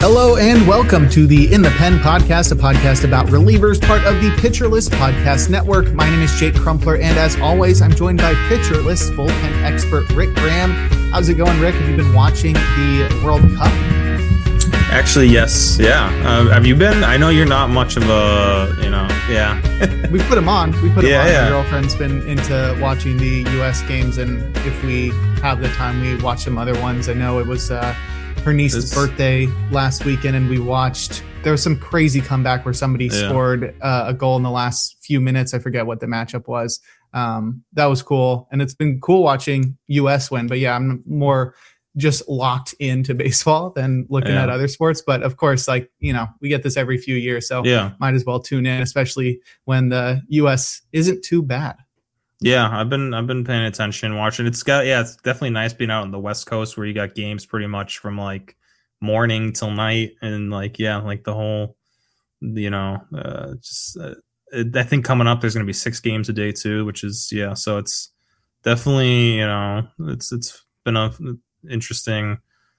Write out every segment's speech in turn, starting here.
Hello and welcome to the In the Pen podcast, a podcast about relievers, part of the Pitcher List Podcast Network. My name is Jake Crumpler, and as always, I'm joined by Pitcher List bullpen expert Rick Graham. How's it going, Rick? Have you been watching the World Cup? Actually, yes. Yeah. Have you been? I know you're not much of a, yeah. We put them on. My Yeah. girlfriend's been into watching the U.S. games, and if we have the time, we watch some other ones. I know it was her niece's birthday last weekend, and there was some crazy comeback where somebody scored a goal in the last few minutes. I forget what the matchup was. That was cool, and it's been cool watching U.S. win. But yeah, I'm more just locked into baseball than looking at other sports. But of course, we get this every few years, so might as well tune in, especially when the U.S. isn't too bad. Yeah, I've been paying attention, watching. It's definitely nice being out on the West Coast where you got games pretty much from like morning till night, and the whole, I think coming up there's going to be 6 games a day too, which is so it's definitely it's been a interesting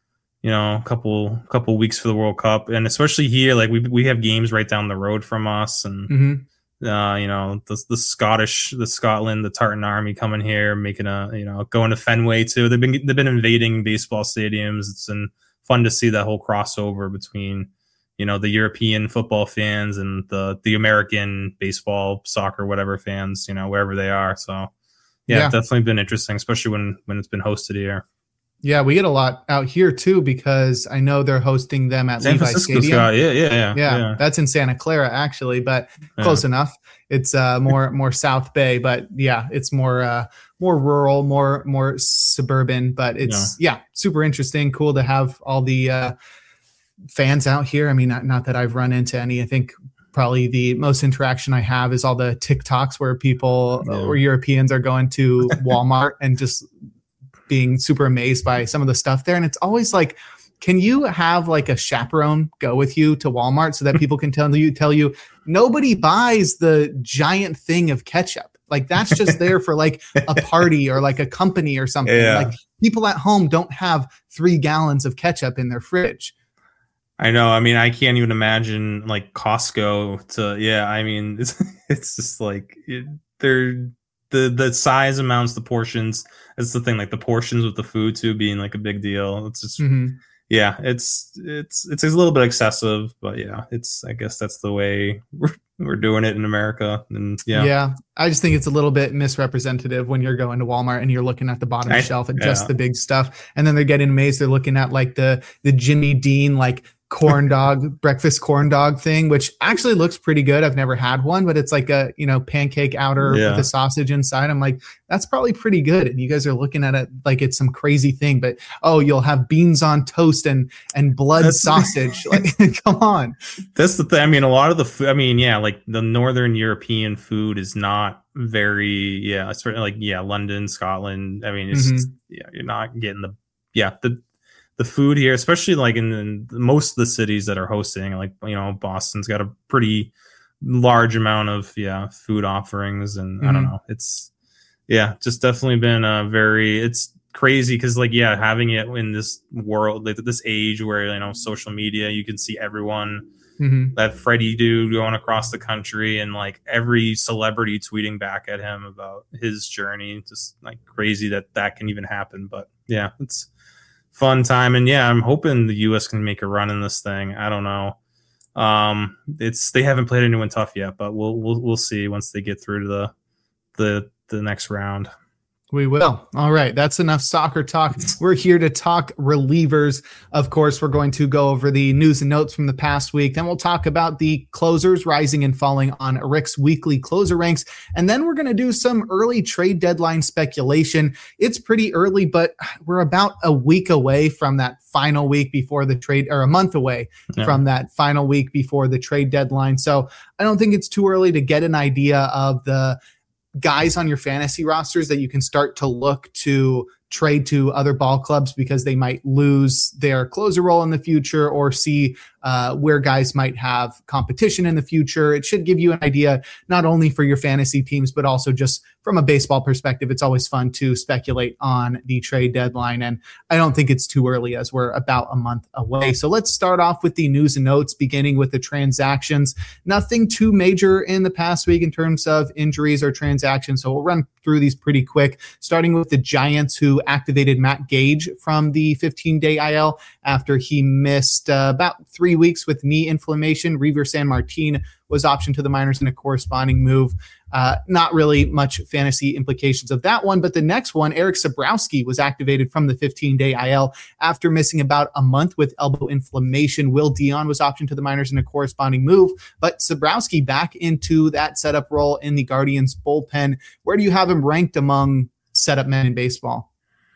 couple weeks for the World Cup, and especially here, like we have games right down the road from us, and the Scotland, the Tartan Army coming here, making going to Fenway too. They've been invading baseball stadiums. It's been fun to see that whole crossover between the European football fans and the American baseball, soccer, whatever fans, wherever they are. So it's definitely been interesting, especially when it's been hosted here. Yeah, we get a lot out here too, because I know they're hosting them at Levi Stadium. Yeah. That's in Santa Clara actually, but close enough. It's more South Bay, but it's more rural, more suburban. But it's super interesting, cool to have all the fans out here. I mean, not that I've run into any. I think probably the most interaction I have is all the TikToks where people or Europeans are going to Walmart and just being super amazed by some of the stuff there. And it's always like, can you have like a chaperone go with you to Walmart so that people can tell you nobody buys the giant thing of ketchup? Like that's just there for like a party or like a company or something. Like people at home don't have 3 gallons of ketchup in their fridge. I know. I mean, I can't even imagine like Costco it's just like they're the size amounts, the portions. It's the thing, like the portions with the food too being like a big deal. It's just it's a little bit excessive, but I guess that's the way we're doing it in America. And I just think it's a little bit misrepresentative when you're going to Walmart and you're looking at the bottom shelf at just the big stuff, and then they're getting amazed. They're looking at like the Jimmy Dean like breakfast corn dog thing, which actually looks pretty good. I've never had one, but it's like a pancake outer with a sausage inside. I'm like, that's probably pretty good. And you guys are looking at it like it's some crazy thing, but you'll have beans on toast and blood sausage. Like, come on. That's the thing. I mean, a lot of the food, like the Northern European food is not very, especially like, London, Scotland. I mean, it's you're not getting the food here, especially like in most of the cities that are hosting, like, Boston's got a pretty large amount of, food offerings. And I don't know, it's, just definitely been it's crazy. Cause like, having it in this world, like this age where, social media, you can see everyone, that Freddie dude going across the country and like every celebrity tweeting back at him about his journey. Just like crazy that can even happen. But it's fun time, and I'm hoping the U.S. can make a run in this thing. I don't know. They haven't played anyone tough yet, but we'll see once they get through to the next round. We will. All right. That's enough soccer talk. We're here to talk relievers. Of course, we're going to go over the news and notes from the past week. Then we'll talk about the closers rising and falling on Rick's weekly closer ranks. And then we're going to do some early trade deadline speculation. It's pretty early, but we're about a week away from that final week before the trade, or a month away from that final week before the trade deadline. So I don't think it's too early to get an idea of the guys on your fantasy rosters that you can start to look to trade to other ball clubs because they might lose their closer role in the future, or see where guys might have competition in the future. It should give you an idea not only for your fantasy teams, but also just from a baseball perspective, it's always fun to speculate on the trade deadline. And I don't think it's too early as we're about a month away. So let's start off with the news and notes, beginning with the transactions. Nothing too major in the past week in terms of injuries or transactions. So we'll run through these pretty quick, starting with the Giants, who activated Matt Gage from the 15-day IL after he missed about 3 weeks with knee inflammation. Reiver Sanmartin was optioned to the minors in a corresponding move. Not really much fantasy implications of that one, but the next one, Eric Sabrowski, was activated from the 15-day IL after missing about a month with elbow inflammation. Will Dion was optioned to the minors in a corresponding move, but Sabrowski back into that setup role in the Guardians bullpen. Where do you have him ranked among setup men in baseball?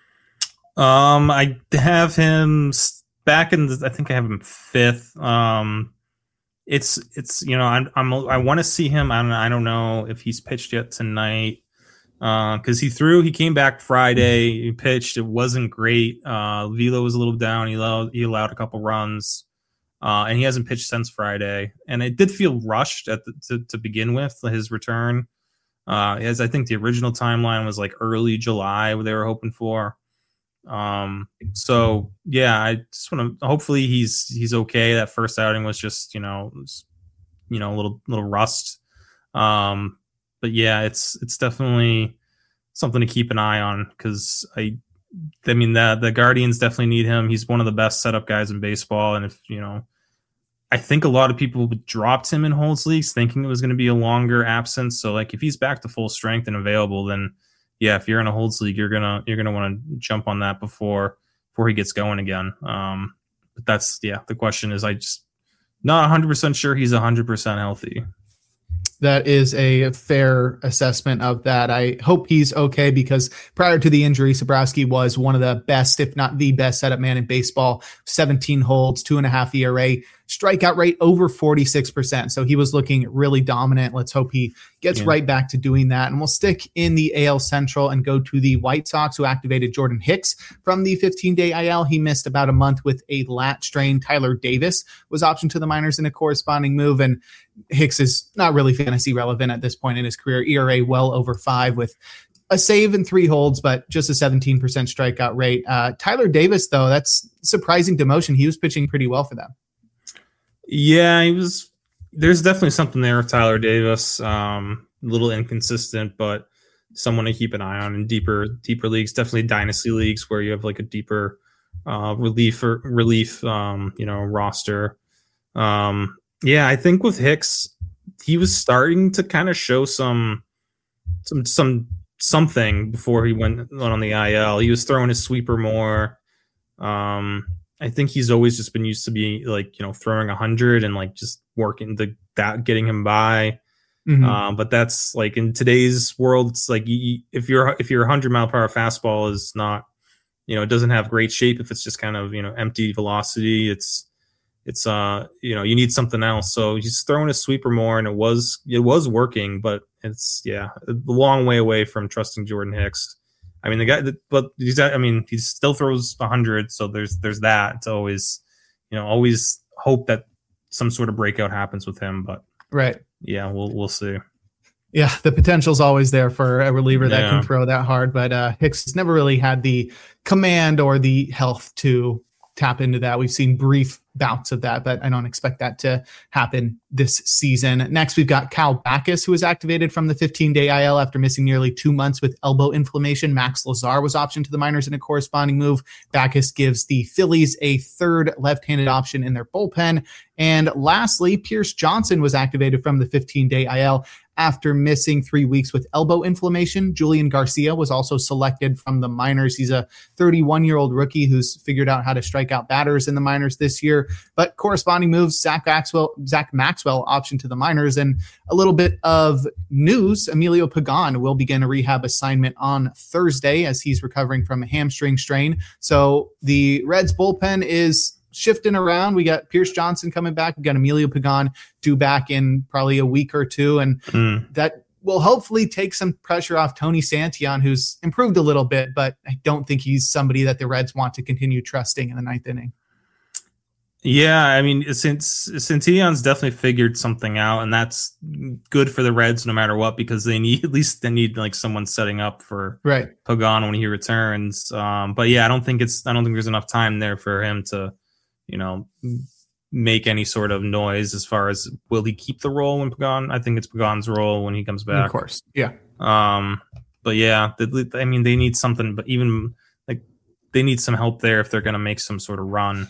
I have him back in I think I have him fifth. It's I want to see him. I don't know if he's pitched yet tonight, because he came back Friday, he pitched, it wasn't great. Velo was a little down, he allowed a couple runs, and he hasn't pitched since Friday, and it did feel rushed to begin with, his return, as I think the original timeline was like early July, what they were hoping for. So yeah, I just want to, hopefully he's okay. That first outing was just, a little rust. But yeah, it's definitely something to keep an eye on, because I mean, the Guardians definitely need him. He's one of the best setup guys in baseball. And if, I think a lot of people dropped him in holds leagues thinking it was going to be a longer absence. So like if he's back to full strength and available, then yeah, if you're in a holds league, you're gonna want to jump on that before he gets going again. But that's, the question is, I just not 100% sure he's 100% healthy. That is a fair assessment of that. I hope he's okay, because prior to the injury, Sabrowski was one of the best, if not the best setup man in baseball. 17 holds, 2.5 ERA, strikeout rate over 46%. So he was looking really dominant. Let's hope he gets right back to doing that. And we'll stick in the AL Central and go to the White Sox, who activated Jordan Hicks from the 15-day IL. He missed about a month with a lat strain. Tyler Davis was optioned to the minors in a corresponding move, and Hicks is not really fantasy relevant at this point in his career. ERA well over 5 with a save and 3 holds, but just a 17% strikeout rate. Tyler Davis, though, that's surprising demotion. He was pitching pretty well for them. Yeah, he was. There's definitely something there with Tyler Davis. A little inconsistent, but someone to keep an eye on in deeper leagues. Definitely dynasty leagues where you have like a deeper relief roster. Yeah, I think with Hicks, he was starting to kind of show something before he went on the IL. He was throwing his sweeper more. I think he's always just been used to be like, throwing 100 and like just working getting him by. Mm-hmm. But that's like in today's world, it's like if your 100-mile-per-hour fastball is not, it doesn't have great shape. If it's just kind of, empty velocity, it's you need something else. So he's throwing his sweeper more, and it was working, but it's a long way away from trusting Jordan Hicks. I mean, the guy, but he still throws 100. So there's that. It's always, always hope that some sort of breakout happens with him. But right. Yeah, we'll see. Yeah, the potential's always there for a reliever that can throw that hard, but Hicks has never really had the command or the health to tap into that. We've seen brief bouts of that, but I don't expect that to happen this season. Next, we've got Kyle Backus, who was activated from the 15-day IL after missing nearly 2 months with elbow inflammation. Max Lazar was optioned to the minors in a corresponding move. Backus gives the Phillies a third left-handed option in their bullpen. And lastly, Pierce Johnson was activated from the 15-day IL after missing 3 weeks with elbow inflammation. Julian Garcia was also selected from the minors. He's a 31-year-old rookie who's figured out how to strike out batters in the minors this year. But corresponding moves, Zach Maxwell optioned to the minors. And a little bit of news, Emilio Pagan will begin a rehab assignment on Thursday as he's recovering from a hamstring strain. So the Reds bullpen is shifting around. We got Pierce Johnson coming back. We got Emilio Pagan due back in probably a week or two. And that will hopefully take some pressure off Tony Santillan, who's improved a little bit, but I don't think he's somebody that the Reds want to continue trusting in the ninth inning. Yeah, I mean, since Eon's definitely figured something out, and that's good for the Reds no matter what, because they need like someone setting up for Pagan when he returns. But yeah, I don't think there's enough time there for him to, make any sort of noise as far as will he keep the role when Pagan. I think it's Pagan's role when he comes back. Of course, yeah. But yeah, I mean, they need something, but even like they need some help there if they're going to make some sort of run.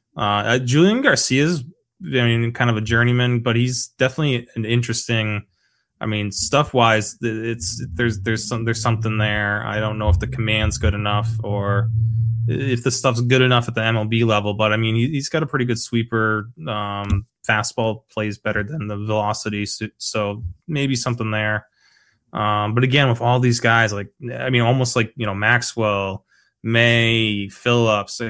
Julian Garcia's, kind of a journeyman, but he's definitely an interesting. I mean, stuff wise, there's something there. I don't know if the command's good enough or if the stuff's good enough at the MLB level, but I mean, he's got a pretty good sweeper. Fastball plays better than the velocity, so maybe something there. But again, with all these guys, almost like Maxwell, May, Phillips,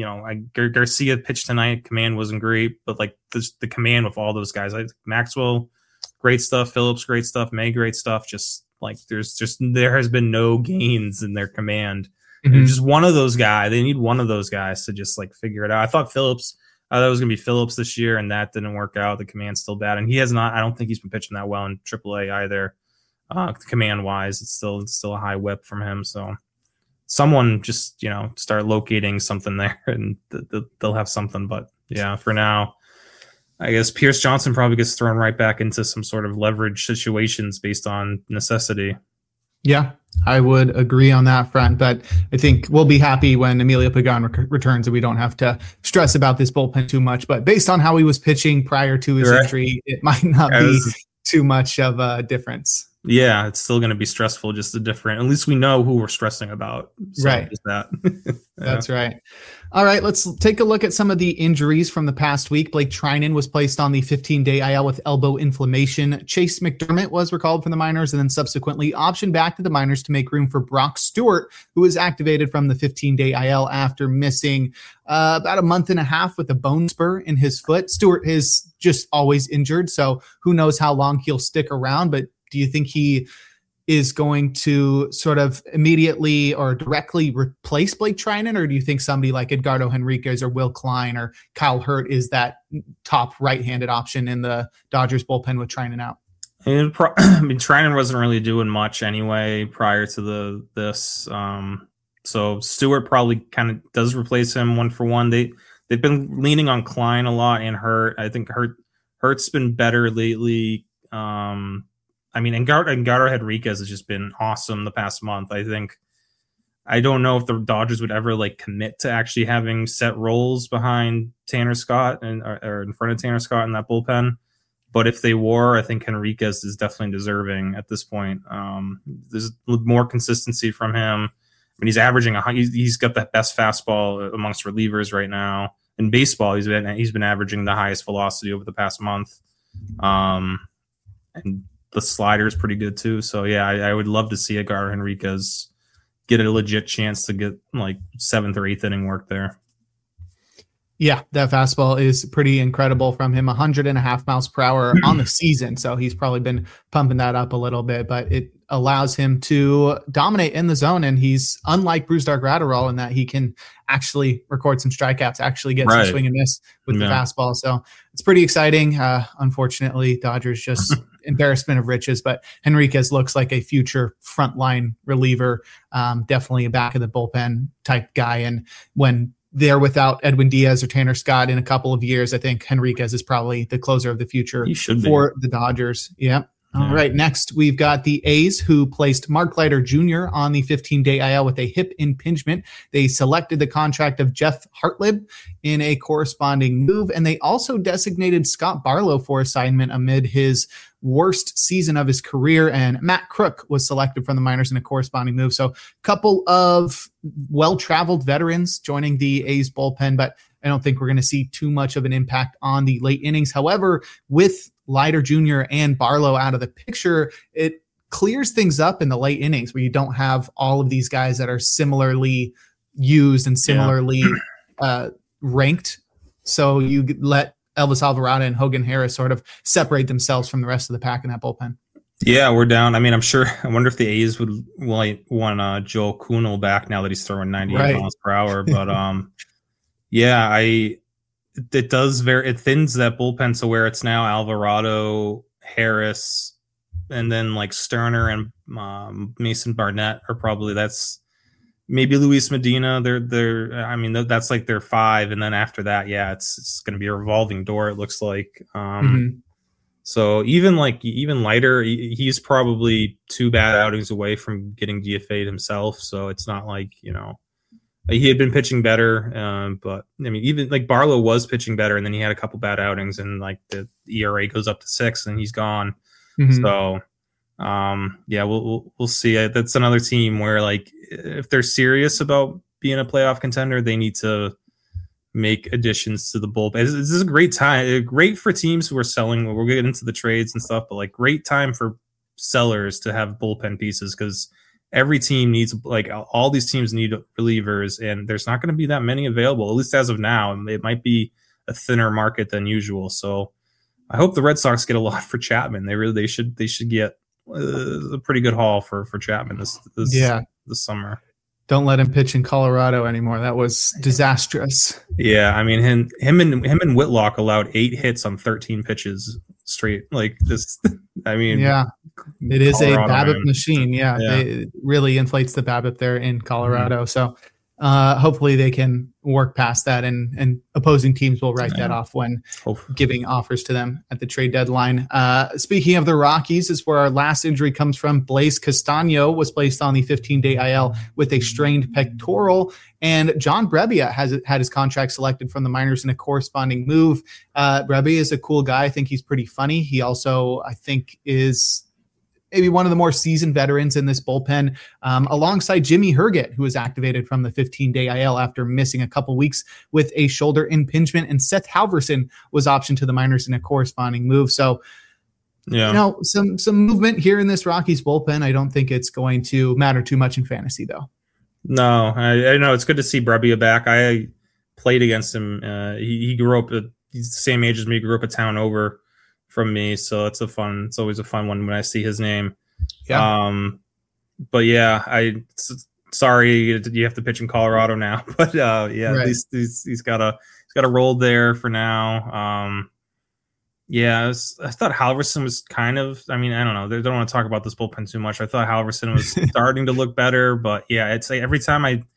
Garcia pitched tonight. Command wasn't great, but like the command with all those guys, like Maxwell, great stuff. Phillips, great stuff. May, great stuff. Just like there has been no gains in their command. Mm-hmm. And just one of those guys. They need one of those guys to just like figure it out. I thought it was going to be Phillips this year, and that didn't work out. The command's still bad, and he has not. I don't think he's been pitching that well in AAA either. Command wise, it's still a high whip from him. So. Someone just, start locating something there and they'll have something. But yeah, for now, I guess Pierce Johnson probably gets thrown right back into some sort of leverage situations based on necessity. Yeah, I would agree on that front. But I think we'll be happy when Emilio Pagan returns and we don't have to stress about this bullpen too much. But based on how he was pitching prior to his injury, it might not be too much of a difference. Yeah, it's still going to be stressful, just a different. At least we know who we're stressing about. So right. Just that. That's right. All right, let's take a look at some of the injuries from the past week. Blake Treinen was placed on the 15-day IL with elbow inflammation. Chase McDermott was recalled from the minors and then subsequently optioned back to the minors to make room for Brock Stewart, who was activated from the 15-day IL after missing about a month and a half with a bone spur in his foot. Stewart is just always injured, so who knows how long he'll stick around, but do you think he is going to sort of immediately or directly replace Blake Treinen, or do you think somebody like Edgardo Henriquez or Will Klein or Kyle Hurt is that top right-handed option in the Dodgers bullpen with Treinen out? Treinen wasn't really doing much anyway prior to this. So Stewart probably kind of does replace him one for one. They've been leaning on Klein a lot and Hurt. I think Hurt's been better lately. Edgardo Henriquez has just been awesome the past month. I don't know if the Dodgers would ever commit to actually having set roles behind Tanner Scott or in front of Tanner Scott in that bullpen. But if they were, I think Henriquez is definitely deserving at this point. There's more consistency from him. I mean, he's averaging he's got the best fastball amongst relievers right now. In baseball, he's been averaging the highest velocity over the past month. And the slider is pretty good too. So yeah, I would love to see Edgardo Henriquez get a legit chance to get 7th or 8th inning work there. Yeah, that fastball is pretty incredible from him. 100.5 miles per hour on the season. So he's probably been pumping that up a little bit, but it allows him to dominate in the zone. And he's unlike Brusdar Graterol in that he can actually record some strikeouts, actually get some swing and miss with the fastball. So it's pretty exciting. Unfortunately, Dodgers just embarrassment of riches, but Henriquez looks like a future frontline reliever. Definitely a back of the bullpen type guy. And when they're without Edwin Diaz or Tanner Scott in a couple of years, I think Henriquez is probably the closer of the future for the Dodgers. Yeah. All right. Next, we've got the A's, who placed Mark Leiter Jr. on the 15-day IL with a hip impingement. They selected the contract of Jeff Hartlib in a corresponding move, and they also designated Scott Barlow for assignment amid his worst season of his career, and Matt Crook was selected from the minors in a corresponding move. So a couple of well-traveled veterans joining the A's bullpen, but I don't think we're going to see too much of an impact on the late innings. However, with Leiter Jr. and Barlow out of the picture, it clears things up in the late innings where you don't have all of these guys that are similarly used and similarly ranked. So you let Elvis Alvarado and Hogan Harris sort of separate themselves from the rest of the pack in that bullpen. Yeah, we're down. I mean, I wonder if the A's would want Joe Kunal back now that he's throwing 98 miles per hour. But it thins that bullpen to where it's now Alvarado, Harris, and then like Sterner and Mason Barnett are probably, that's maybe Luis Medina. That's like their 5, and then after that, it's going to be a revolving door. It looks like. So even Leiter, he's probably 2 bad outings away from getting DFA'd himself. So it's not like, he had been pitching better, but I mean, even like Barlow was pitching better, and then he had a couple bad outings, and like the ERA goes up to 6, and he's gone. So, we'll see. That's another team where, like, if they're serious about being a playoff contender, they need to make additions to the bullpen. This is a great time, great for teams who are selling. We'll get into the trades and stuff, but like great time for sellers to have bullpen pieces, because every team needs, like, all these teams need relievers, and there's not going to be that many available, at least as of now. It might be a thinner market than usual. So I hope the Red Sox get a lot for Chapman. They should get a pretty good haul for Chapman this summer. Don't let him pitch in Colorado anymore. That was disastrous. Yeah, I mean, him and Whitlock allowed 8 hits on 13 pitches straight. Like this, I mean, yeah, it is Colorado, a BABIP machine. Yeah, it really inflates the BABIP there in Colorado. So hopefully they can work past that, and opposing teams will write that off when giving offers to them at the trade deadline. Speaking of the Rockies, is where our last injury comes from. Blaise Castano was placed on the 15-day IL with a strained pectoral, and John Brebbia has had his contract selected from the minors in a corresponding move. Brebbia is a cool guy. I think he's pretty funny. He also, I think, is maybe one of the more seasoned veterans in this bullpen, alongside Jimmy Herget, who was activated from the 15-day IL after missing a couple weeks with a shoulder impingement, and Seth Halverson was optioned to the minors in a corresponding move. So, some movement here in this Rockies bullpen. I don't think it's going to matter too much in fantasy, though. No, I know it's good to see Brebbia back. I played against him. He grew up, he's the same age as me, grew up a town over from me, so it's always a fun one when I see his name. But sorry you have to pitch in Colorado now, but right. At least he's got a role there for now. I thought Halverson was kind of, I mean, I don't know, they don't want to talk about this bullpen too much. I thought Halverson was starting to look better, but it's like every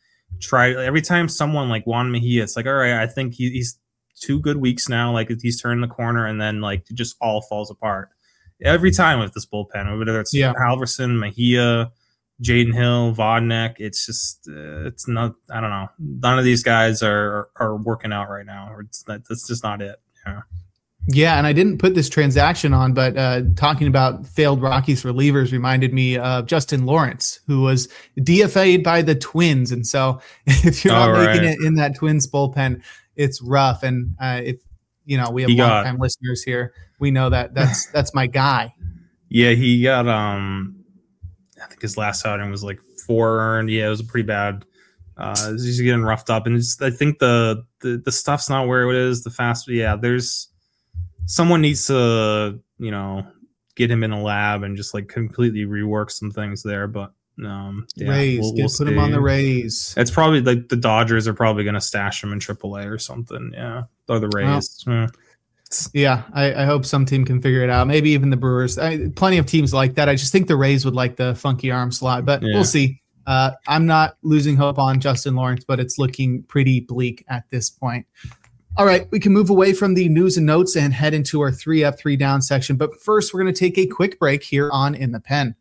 time someone like Juan Mejia, it's like, all right, I think he's 2 good weeks now, like he's turned the corner, and then like it just all falls apart every time with this bullpen, whether it's Halverson, Mejia, Jaden Hill, Vodnik. It's just it's not, I don't know, none of these guys are working out right now, or that's just not it. Yeah, and I didn't put this transaction on, but talking about failed Rockies relievers reminded me of Justin Lawrence, who was DFA'd by the Twins. And so if you're not making it in that Twins bullpen, it's rough. And if we have long-time listeners here, we know that's my guy. Yeah, he got I think his last outing was like 4 earned. Yeah, it was pretty bad. He's getting roughed up, and I think the stuff's not where it is. The fast, there's someone needs to get him in a lab and just like completely rework some things there. But Rays, we'll put him on the Rays. It's probably like the Dodgers are probably going to stash him in AAA or something. Yeah, or the Rays. Yeah, I hope some team can figure it out. Maybe even the Brewers. Plenty of teams like that. I just think the Rays would like the funky arm slot, but we'll see. I'm not losing hope on Justin Lawrence, but it's looking pretty bleak at this point. All right, we can move away from the news and notes and head into our 3 up, 3 down section. But first, we're going to take a quick break here on In the Pen.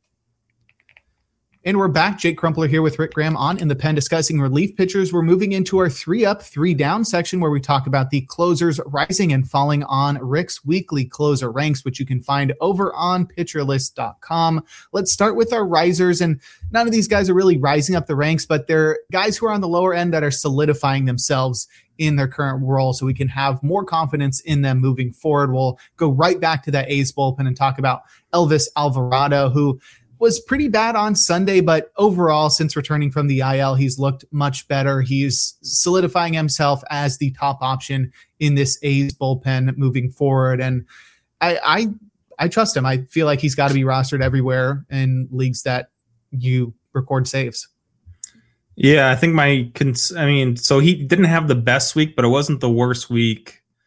And we're back. Jake Crumpler here with Rick Graham on In the Pen discussing relief pitchers. We're moving into our 3 up, 3 down section where we talk about the closers rising and falling on Rick's weekly closer ranks, which you can find over on pitcherlist.com. Let's start with our risers. And none of these guys are really rising up the ranks, but they're guys who are on the lower end that are solidifying themselves in their current role so we can have more confidence in them moving forward. We'll go right back to that A's bullpen and talk about Elvis Alvarado, who was pretty bad on Sunday, but overall, since returning from the IL, he's looked much better. He's solidifying himself as the top option in this A's bullpen moving forward. And I trust him. I feel like he's got to be rostered everywhere in leagues that you record saves. Yeah, I think so he didn't have the best week, but it wasn't the worst week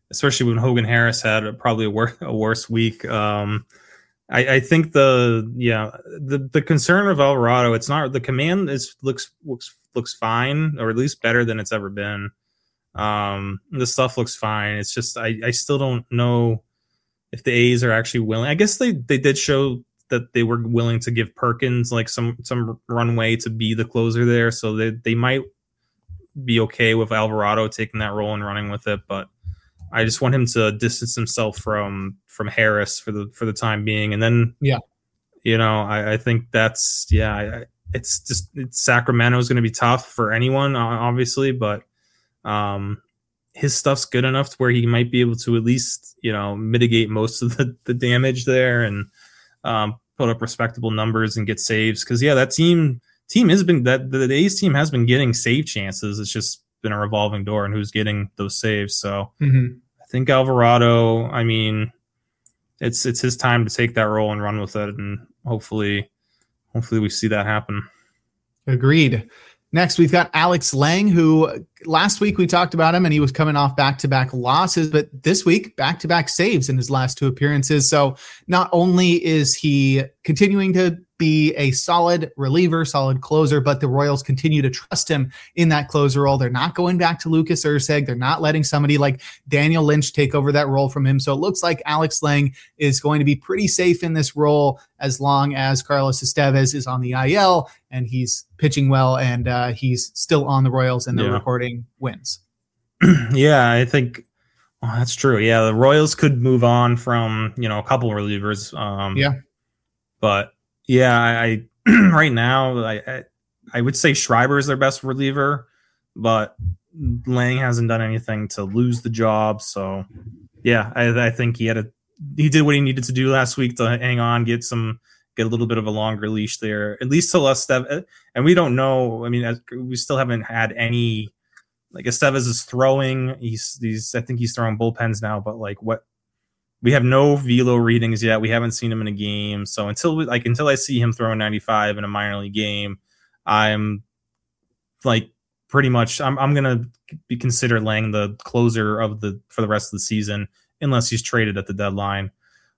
especially when Hogan Harris had probably a worse week. I think the concern of Alvarado, it's not the command looks fine, or at least better than it's ever been. The stuff looks fine. It's just I still don't know if the A's are actually willing. I guess they did show that they were willing to give Perkins like some runway to be the closer there, so they might be okay with Alvarado taking that role and running with it. But I just want him to distance himself from Harris for the time being, and then I think that's it's Sacramento is going to be tough for anyone, obviously, but his stuff's good enough to where he might be able to at least mitigate most of the damage there and put up respectable numbers and get saves, because that team has been the A's team has been getting save chances. It's just been a revolving door and who's getting those saves. So I think Alvarado, I mean, it's his time to take that role and run with it, and hopefully we see that happen. Agreed. Next, we've got Alex Lang, who last week we talked about him and he was coming off back-to-back losses, but this week, back-to-back saves in his last 2 appearances. So not only is he continuing to be a solid reliever, solid closer, but the Royals continue to trust him in that closer role. They're not going back to Lucas Erceg. They're not letting somebody like Daniel Lynch take over that role from him. So it looks like Alex Lang is going to be pretty safe in this role as long as Carlos Estevez is on the IL and he's pitching well and he's still on the Royals and they're recording wins. Yeah, I think that's true. Yeah, the Royals could move on from, a couple relievers. But I right now, I would say Schreiber is their best reliever, but Lang hasn't done anything to lose the job. So, I think he did what he needed to do last week to hang on, get a little bit of a longer leash there, at least till Estevez. And we don't know. I mean, we still haven't had any. Like Estevez is throwing. I think he's throwing bullpens now, but like what? We have no velo readings yet. We haven't seen him in a game. So until I see him throwing 95 in a minor league game, I'm like pretty much I'm gonna be considered Lang the closer for the rest of the season, unless he's traded at the deadline.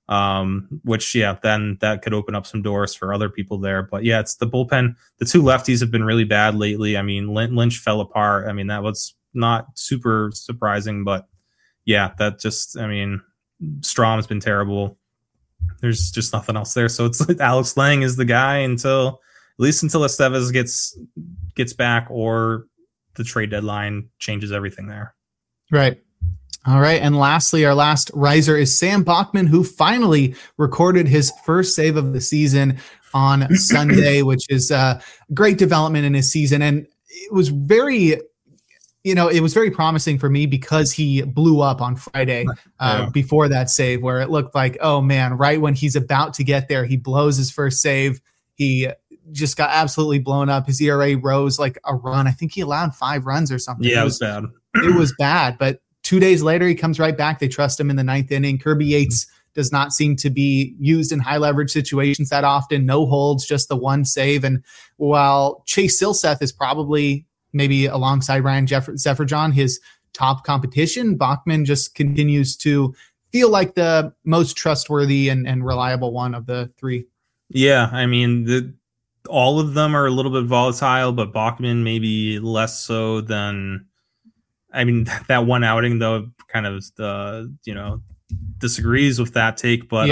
Which then that could open up some doors for other people there. But it's the bullpen. The 2 lefties have been really bad lately. I mean, Lynch fell apart. I mean, that was not super surprising, but that just, I mean, Strom's been terrible. There's just nothing else there. So it's like Alex Lang is the guy at least until Estevez gets back or the trade deadline changes everything there. Right. All right. And lastly, our last riser is Sam Bachman, who finally recorded his first save of the season on Sunday, which is a great development in his season. And it was very promising for me because he blew up on Friday before that save, where it looked like, oh man, right when he's about to get there, he blows his first save. He just got absolutely blown up. His ERA rose like a run. I think he allowed 5 runs or something. Yeah, it was bad. It was bad, but 2 days later, he comes right back. They trust him in the 9th inning. Kirby Yates does not seem to be used in high leverage situations that often. No holds, just the 1 save. And while Chase Silseth is probably maybe alongside Ryan Zefferjon, his top competition, Bachman just continues to feel like the most trustworthy and reliable one of the 3. Yeah, I mean, all of them are a little bit volatile, but Bachman maybe less so than... I mean, that one outing, though, kind of, disagrees with that take. But,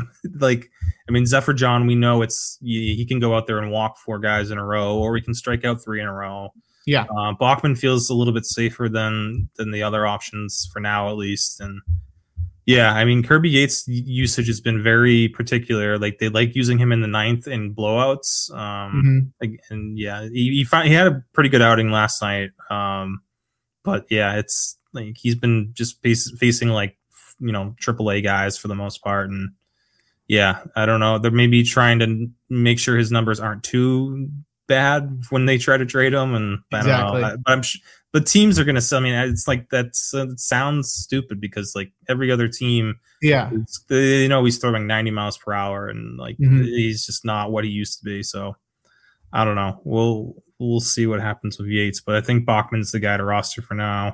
Zefferjon, we know he can go out there and walk 4 guys in a row, or he can strike out 3 in a row. Yeah. Bachman feels a little bit safer than the other options for now, at least. And, I mean, Kirby Yates' usage has been very particular. Like, they like using him in the 9th in blowouts. And, he had a pretty good outing last night. But it's like he's been just facing like, AAA guys for the most part. And I don't know. They're maybe trying to make sure his numbers aren't too bad when they try to trade him. And I don't know. But but teams are going to sell. I mean, it's like it sounds stupid because like every other team, he's throwing 90 miles per hour and like he's just not what he used to be. So I don't know. We'll see what happens with Yates, but I think Bachman's the guy to roster for now.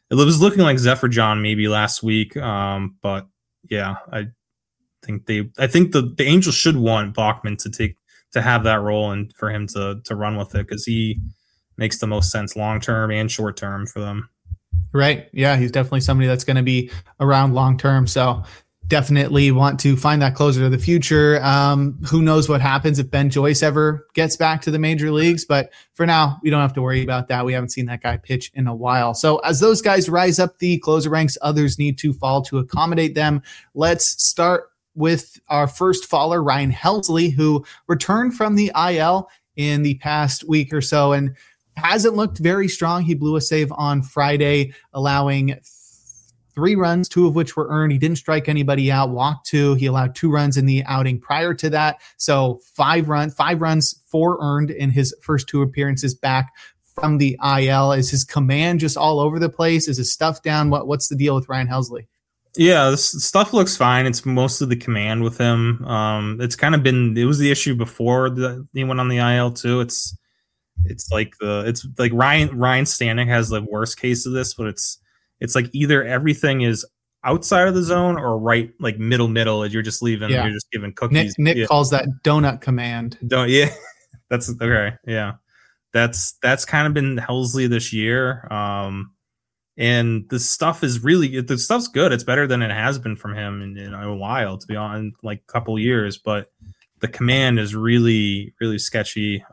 it was looking like Zephyr John maybe last week. But yeah, I think the Angels should want Bachman to have that role and for him to run with it, because he makes the most sense long term and short term for them. Right. Yeah, he's definitely somebody that's going to be around long term. So definitely want to find that closer to the future. Who knows what happens if Ben Joyce ever gets back to the major leagues, but for now, we don't have to worry about that. We haven't seen that guy pitch in a while. So as those guys rise up the closer ranks, others need to fall to accommodate them. Let's start with our first faller, Ryan Helsley, who returned from the IL in the past week or so and hasn't looked very strong. He blew a save on Friday, allowing 3 runs, 2 of which were earned. He didn't strike anybody out, walked 2. He allowed 2 runs in the outing prior to that. So 5 runs, 4 earned in his first 2 appearances back from the IL. Is his command just all over the place? Is his stuff down? What's the deal with Ryan Helsley? Yeah, this stuff looks fine. It's mostly the command with him. It's kind of it was the issue before he went on the IL too. It's like Ryan Stanek has the worst case of this, but it's like either everything is outside of the zone or right, like middle. You're just leaving. Yeah. You're just giving cookies. Nick calls that donut command. Yeah, that's okay. Yeah, that's kind of been Helsley this year. And the stuff's good. It's better than it has been from him in a while, to be honest, like a couple years. But the command is really, really sketchy.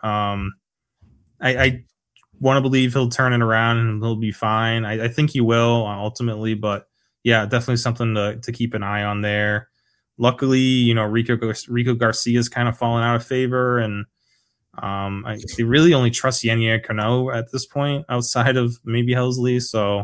I want to believe he'll turn it around and he'll be fine. I think he will ultimately, but yeah, definitely something to keep an eye on there. Luckily, Rico Garcia's kind of fallen out of favor, and they really only trust Yennier Cano at this point outside of maybe Helsley. So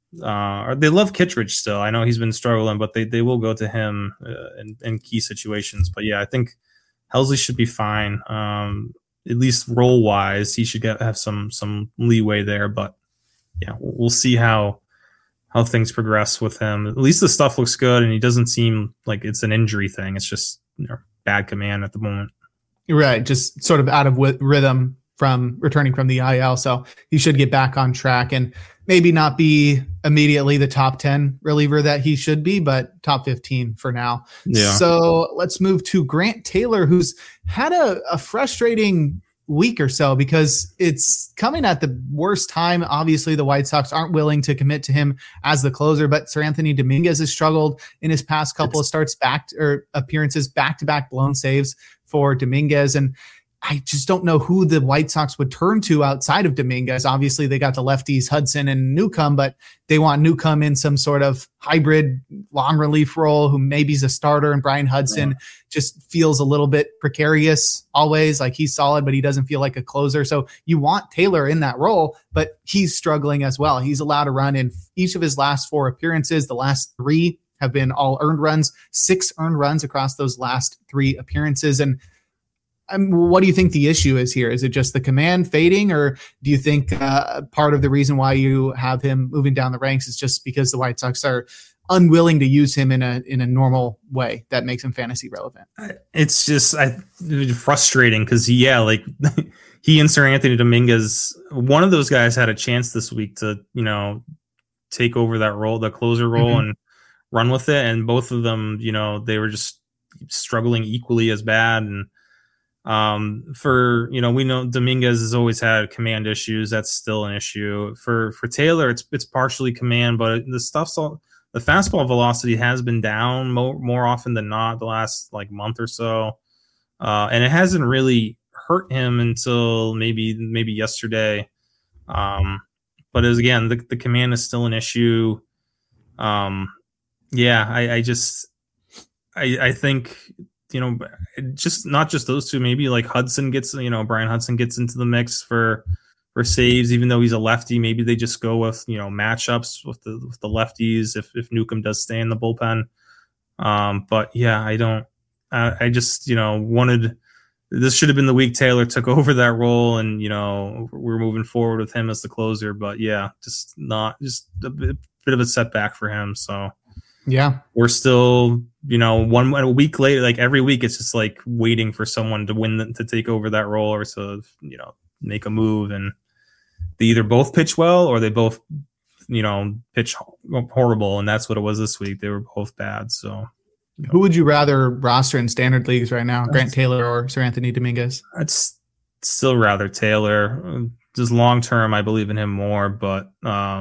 they love Kittredge still. I know he's been struggling, but they will go to him in key situations. But yeah, I think Helsley should be fine. At least role wise, he should have some leeway there. But yeah, we'll see how things progress with him. At least the stuff looks good, and he doesn't seem like it's an injury thing. It's just bad command at the moment. Right, just sort of out of rhythm from returning from the IL. So he should get back on track and maybe not be immediately the top 10 reliever that he should be, but top 15 for now. Yeah. So let's move to Grant Taylor, who's had a frustrating week or so because it's coming at the worst time. Obviously, the White Sox aren't willing to commit to him as the closer, but Sir Anthony Dominguez has struggled in his past couple of starts appearances, back-to-back blown saves for Dominguez. And I just don't know who the White Sox would turn to outside of Dominguez. Obviously, they got the lefties Hudson and Newcomb, but they want Newcomb in some sort of hybrid long relief role who maybe is a starter, and Brian Hudson just feels a little bit precarious always. Like he's solid, but he doesn't feel like a closer. So you want Taylor in that role, but he's struggling as well. He's allowed a run in each of his last 4 appearances. The last 3 have been all earned runs, 6 earned runs across those last 3 appearances. And what do you think the issue is here? Is it just the command fading, or do you think part of the reason why you have him moving down the ranks is just because the White Sox are unwilling to use him in a normal way that makes him fantasy relevant? It's just frustrating because he and Sir Anthony Dominguez, one of those guys had a chance this week to take over that role, the closer role, and run with it, and both of them they were just struggling equally as bad. And we know Dominguez has always had command issues. That's still an issue. For Taylor, it's partially command, but the fastball velocity has been down more often than not the last month or so. And it hasn't really hurt him until maybe yesterday. But again, the command is still an issue. I think, just not just those two, maybe Hudson gets, Brian Hudson gets into the mix for saves, even though he's a lefty. Maybe they just go with, matchups with the lefties if Newcomb does stay in the bullpen. But yeah, I just wanted, this should have been the week Taylor took over that role, and, we're moving forward with him as the closer. But yeah, just a bit of a setback for him. So yeah, we're still, a week later, every week, it's just waiting for someone to take over that role or to, make a move. And they either both pitch well or they both pitch horrible, and that's what it was this week. They were both bad. So, who would you rather roster in standard leagues right now, Grant Taylor or Sir Anthony Dominguez? I'd still rather Taylor. Just long term, I believe in him more. But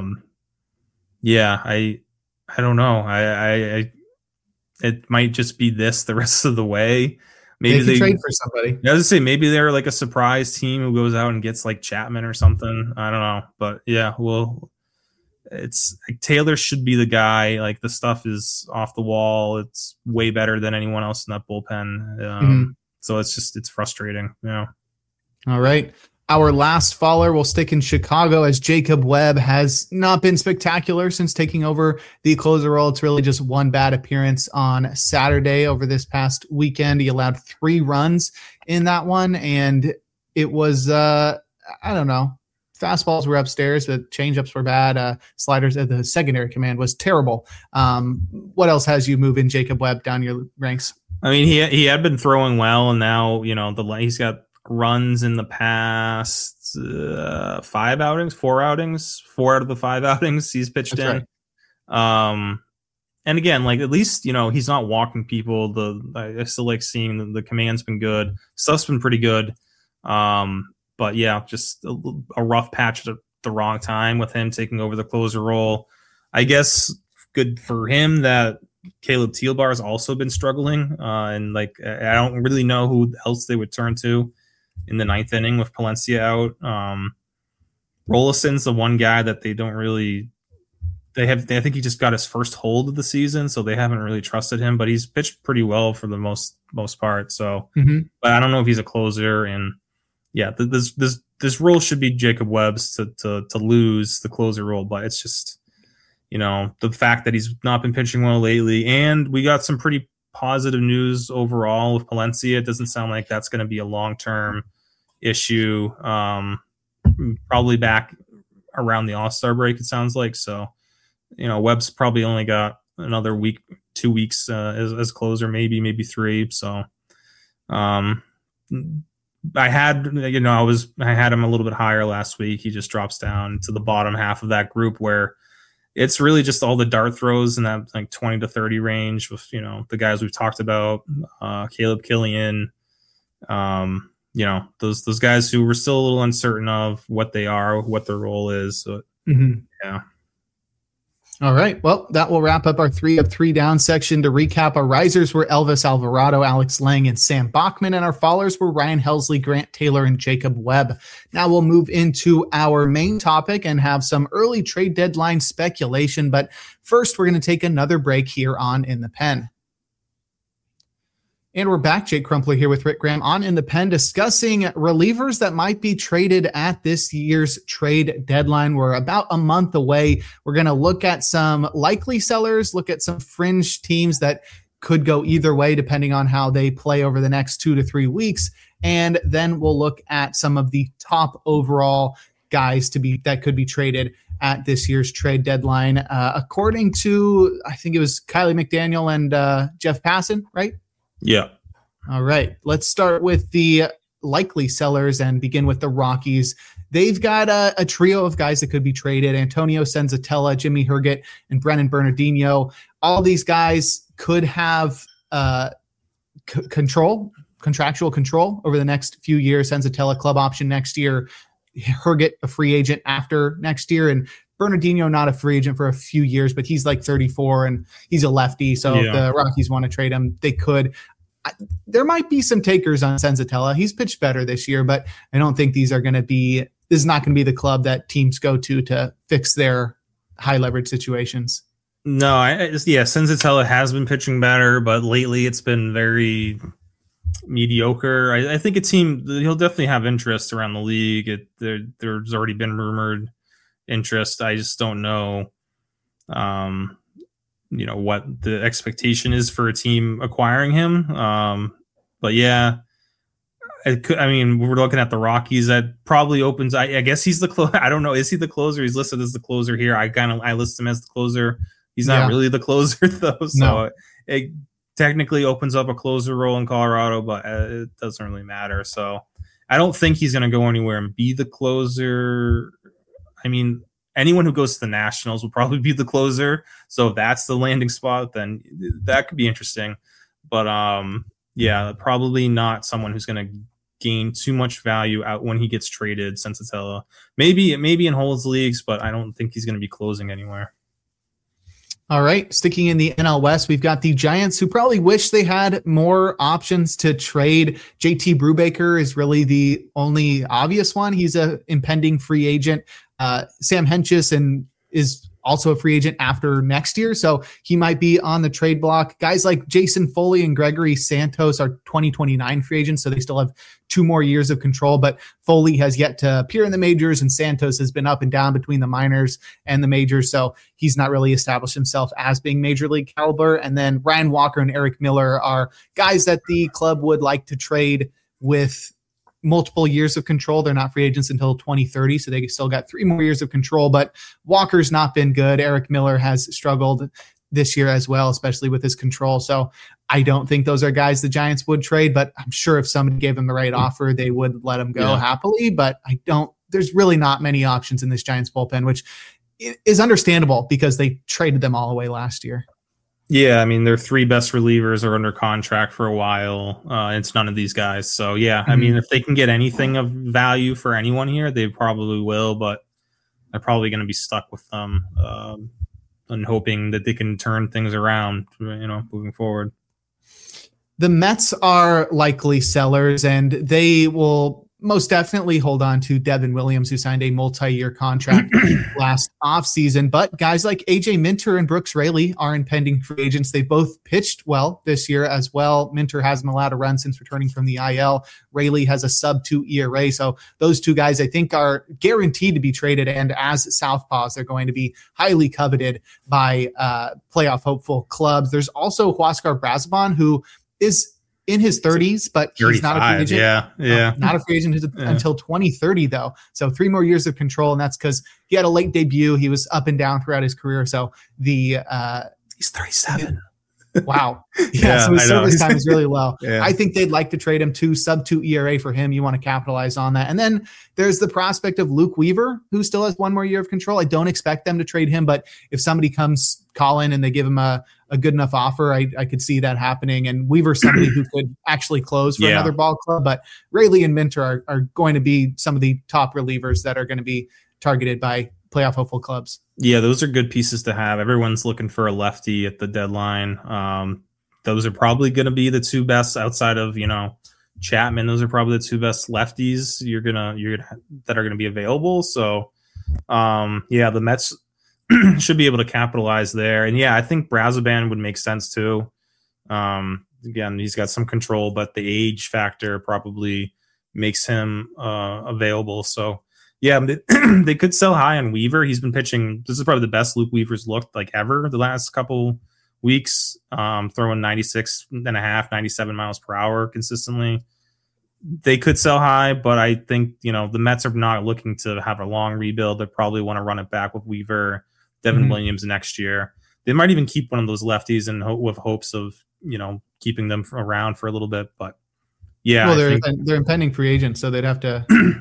yeah, I don't know. I it might just be this the rest of the way. Maybe they trade for somebody. I was gonna say maybe they're like a surprise team who goes out and gets like Chapman or something. I don't know, but yeah, well, it's like Taylor should be the guy. Like the stuff is off the wall. It's way better than anyone else in that bullpen. So it's frustrating. Yeah. All right. Our last faller will stick in Chicago as Jacob Webb has not been spectacular since taking over the closer role. It's really just one bad appearance on Saturday over this past weekend. He allowed 3 runs in that one, and it was, I don't know, fastballs were upstairs, but changeups were bad. Sliders at the secondary command was terrible. What else has you moving Jacob Webb down your ranks? I mean, he had been throwing well, and now, he's got runs in the past 4 outings, 4 out of the 5 outings he's pitched in. Right. And again, like at least, he's not walking people. I still like seeing the command's been good. Stuff's been pretty good. But yeah, just a rough patch at the wrong time with him taking over the closer role. I guess good for him that Caleb Thielbar has also been struggling. And like, I don't really know who else they would turn to in the 9th inning with Palencia out. Rolison's the one guy that they don't really. I think he just got his first hold of the season, so they haven't really trusted him. But he's pitched pretty well for the most part. So, but I don't know if he's a closer. And yeah, this role should be Jacob Webb's to lose the closer role. But it's just the fact that he's not been pitching well lately, and we got some pretty positive news overall with Palencia. It doesn't sound like that's going to be a long-term issue. Probably back around the All-Star break, it sounds like. So, Webb's probably only got another week, 2 weeks as closer, maybe 3. So, I had him a little bit higher last week. He just drops down to the bottom half of that group where it's really just all the dart throws in that like 20 to 30 range with, the guys we've talked about, Caleb Killian, those guys who we're still a little uncertain of what they are, what their role is. So, yeah. All right. Well, that will wrap up our 3 up, 3 down section. To recap, our risers were Elvis Alvarado, Alex Lang, and Sam Bachman, and our fallers were Ryan Helsley, Grant Taylor, and Jacob Webb. Now we'll move into our main topic and have some early trade deadline speculation. But first, we're going to take another break here on In the Pen. And we're back. Jake Crumpler here with Rick Graham on In the Pen, discussing relievers that might be traded at this year's trade deadline. We're about a month away. We're going to look at some likely sellers, look at some fringe teams that could go either way depending on how they play over the next 2 to 3 weeks. And then we'll look at some of the top overall guys that could be traded at this year's trade deadline. According to, I think it was Kiley McDaniel and Jeff Passan, right? Yeah. All right. Let's start with the likely sellers and begin with the Rockies. They've got a trio of guys that could be traded: Antonio Senzatella, Jimmy Herget, and Brennan Bernardino. All these guys could have contractual control over the next few years. Senzatella club option next year, Herget a free agent after next year, and Bernardino not a free agent for a few years, but he's like 34 and he's a lefty. So if the Rockies want to trade him, they could. There might be some takers on Senzatella. He's pitched better this year, but I don't think this is not going to be the club that teams go to fix their high leverage situations. No, Senzatella has been pitching better, but lately it's been very mediocre. I think he'll definitely have interest around the league. There's already been rumored interest. I just don't know, what the expectation is for a team acquiring him. But yeah, we're looking at the Rockies. That probably opens. I guess he's the closer. I don't know. Is he the closer? He's listed as the closer here. I list him as the closer. He's not really the closer though. So it technically opens up a closer role in Colorado, but it doesn't really matter. So I don't think he's going to go anywhere and be the closer. I mean, anyone who goes to the Nationals will probably be the closer. So if that's the landing spot, then that could be interesting. But yeah, probably not someone who's going to gain too much value out when he gets traded. Sensatella, maybe in Holds leagues, but I don't think he's going to be closing anywhere. All right, sticking in the NL West, we've got the Giants, who probably wish they had more options to trade. JT Brubaker is really the only obvious one. He's a impending free agent. Sam Hentges is also a free agent after next year, so he might be on the trade block. Guys like Jason Foley and Gregory Santos are 2029 free agents, so they still have 2 more years of control, but Foley has yet to appear in the majors, and Santos has been up and down between the minors and the majors, so he's not really established himself as being major league caliber. And then Ryan Walker and Eric Miller are guys that the club would like to trade with multiple years of control. They're not free agents until 2030, so they still got 3 more years of control, but Walker's not been good. Eric Miller has struggled this year as well, especially with his control. So I don't think those are guys the Giants would trade, but I'm sure if somebody gave them the right offer, they would let them go happily. But there's really not many options in this Giants bullpen, which is understandable because they traded them all away last year. Yeah, I mean, their 3 best relievers are under contract for a while. It's none of these guys. So, yeah, I mean, if they can get anything of value for anyone here, they probably will, but they're probably going to be stuck with them and hoping that they can turn things around, moving forward. The Mets are likely sellers, and they will most definitely hold on to Devin Williams, who signed a multi-year contract last offseason. But guys like AJ Minter and Brooks Raley are impending free agents. They both pitched well this year as well. Minter hasn't allowed a run since returning from the IL. Raley has a sub-2 ERA. So those 2 guys, I think, are guaranteed to be traded. And as southpaws, they're going to be highly coveted by playoff hopeful clubs. There's also Huascar Brazoban, who is in his 30s, but he's not a free agent. Yeah. Not a free agent until 2030, though. So 3 more years of control, and that's because he had a late debut. He was up and down throughout his career. So he's 37. Wow. Yeah, so his service time is really low. I think they'd like to trade him to sub-2 ERA for him. You want to capitalize on that. And then there's the prospect of Luke Weaver, who still has 1 more year of control. I don't expect them to trade him, but if somebody comes calling and they give him a good enough offer, I could see that happening. And Weaver's somebody who could actually close for another ball club. But Raley and Minter are going to be some of the top relievers that are going to be targeted by playoff hopeful clubs. Yeah, those are good pieces to have. Everyone's looking for a lefty at the deadline. Those are probably going to be the 2 best outside of, Chapman. Those are probably the 2 best lefties that are going to be available. So, the Mets should be able to capitalize there. And I think Brazoban would make sense too. Again, he's got some control, but the age factor probably makes him available. So, they could sell high on Weaver. He's been pitching. This is probably the best Luke Weaver's looked like ever the last couple weeks, throwing 96.5, 97 miles per hour consistently. They could sell high, but I think, the Mets are not looking to have a long rebuild. They probably want to run it back with Weaver, Devin Williams next year. They might even keep one of those lefties and with hopes of, keeping them around for a little bit, but they're impending free agents, so they'd have to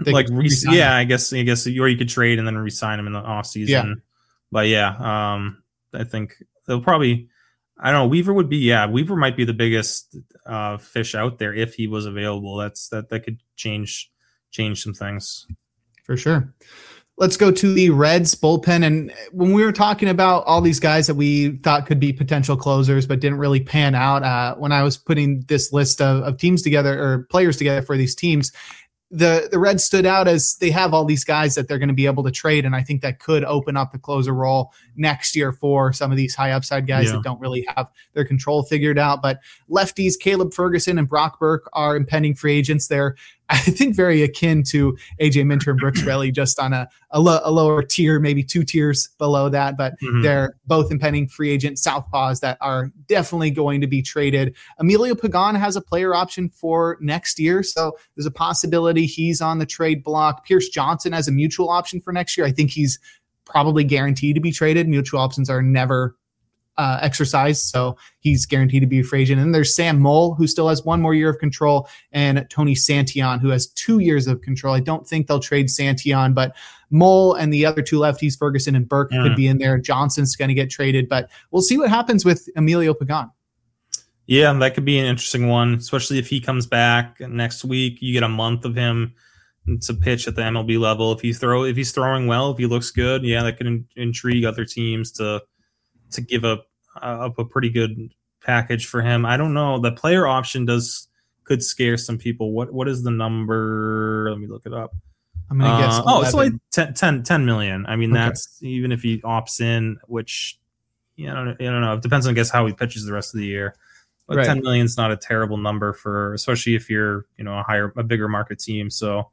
I guess, or you could trade and then re-sign them in the off season. But I think they'll probably. I don't know. Weaver might be the biggest fish out there if he was available. That could change some things for sure. Let's go to the Reds bullpen. And when we were talking about all these guys that we thought could be potential closers, but didn't really pan out, when I was putting this list of teams together or players together for these teams, the Reds stood out as they have all these guys that they're going to be able to trade. And I think that could open up the closer role next year for some of these high upside guys that don't really have their control figured out. But lefties, Caleb Ferguson and Brock Burke are impending free agents. They're, I think, very akin to AJ Minter and Brooks Raley, just on a lower tier, maybe 2 tiers below that. But they're both impending free agent southpaws that are definitely going to be traded. Emilio Pagan has a player option for next year, so there's a possibility he's on the trade block. Pierce Johnson has a mutual option for next year. I think he's probably guaranteed to be traded. Mutual options are never exercise, so he's guaranteed to be a free agent. And there's Sam Moll, who still has 1 more year of control, and Tony Santillan, who has 2 years of control. I don't think they'll trade Santillan, but Moll and the other 2 lefties, Ferguson and Burke, could be in there. Johnson's going to get traded, but we'll see what happens with Emilio Pagan. Yeah, that could be an interesting one, especially if he comes back next week. You get a month of him to pitch at the MLB level. If he's throwing well, if he looks good, yeah, that could intrigue other teams to give up a pretty good package for him. I don't know. The player option could scare some people. What is the number? Let me look it up. I'm gonna guess. It's like 10 million. I mean, that's even if he opts in, which I don't know. It depends on how he pitches the rest of the year. But 10 million is not a terrible number especially if you're a bigger market team. So,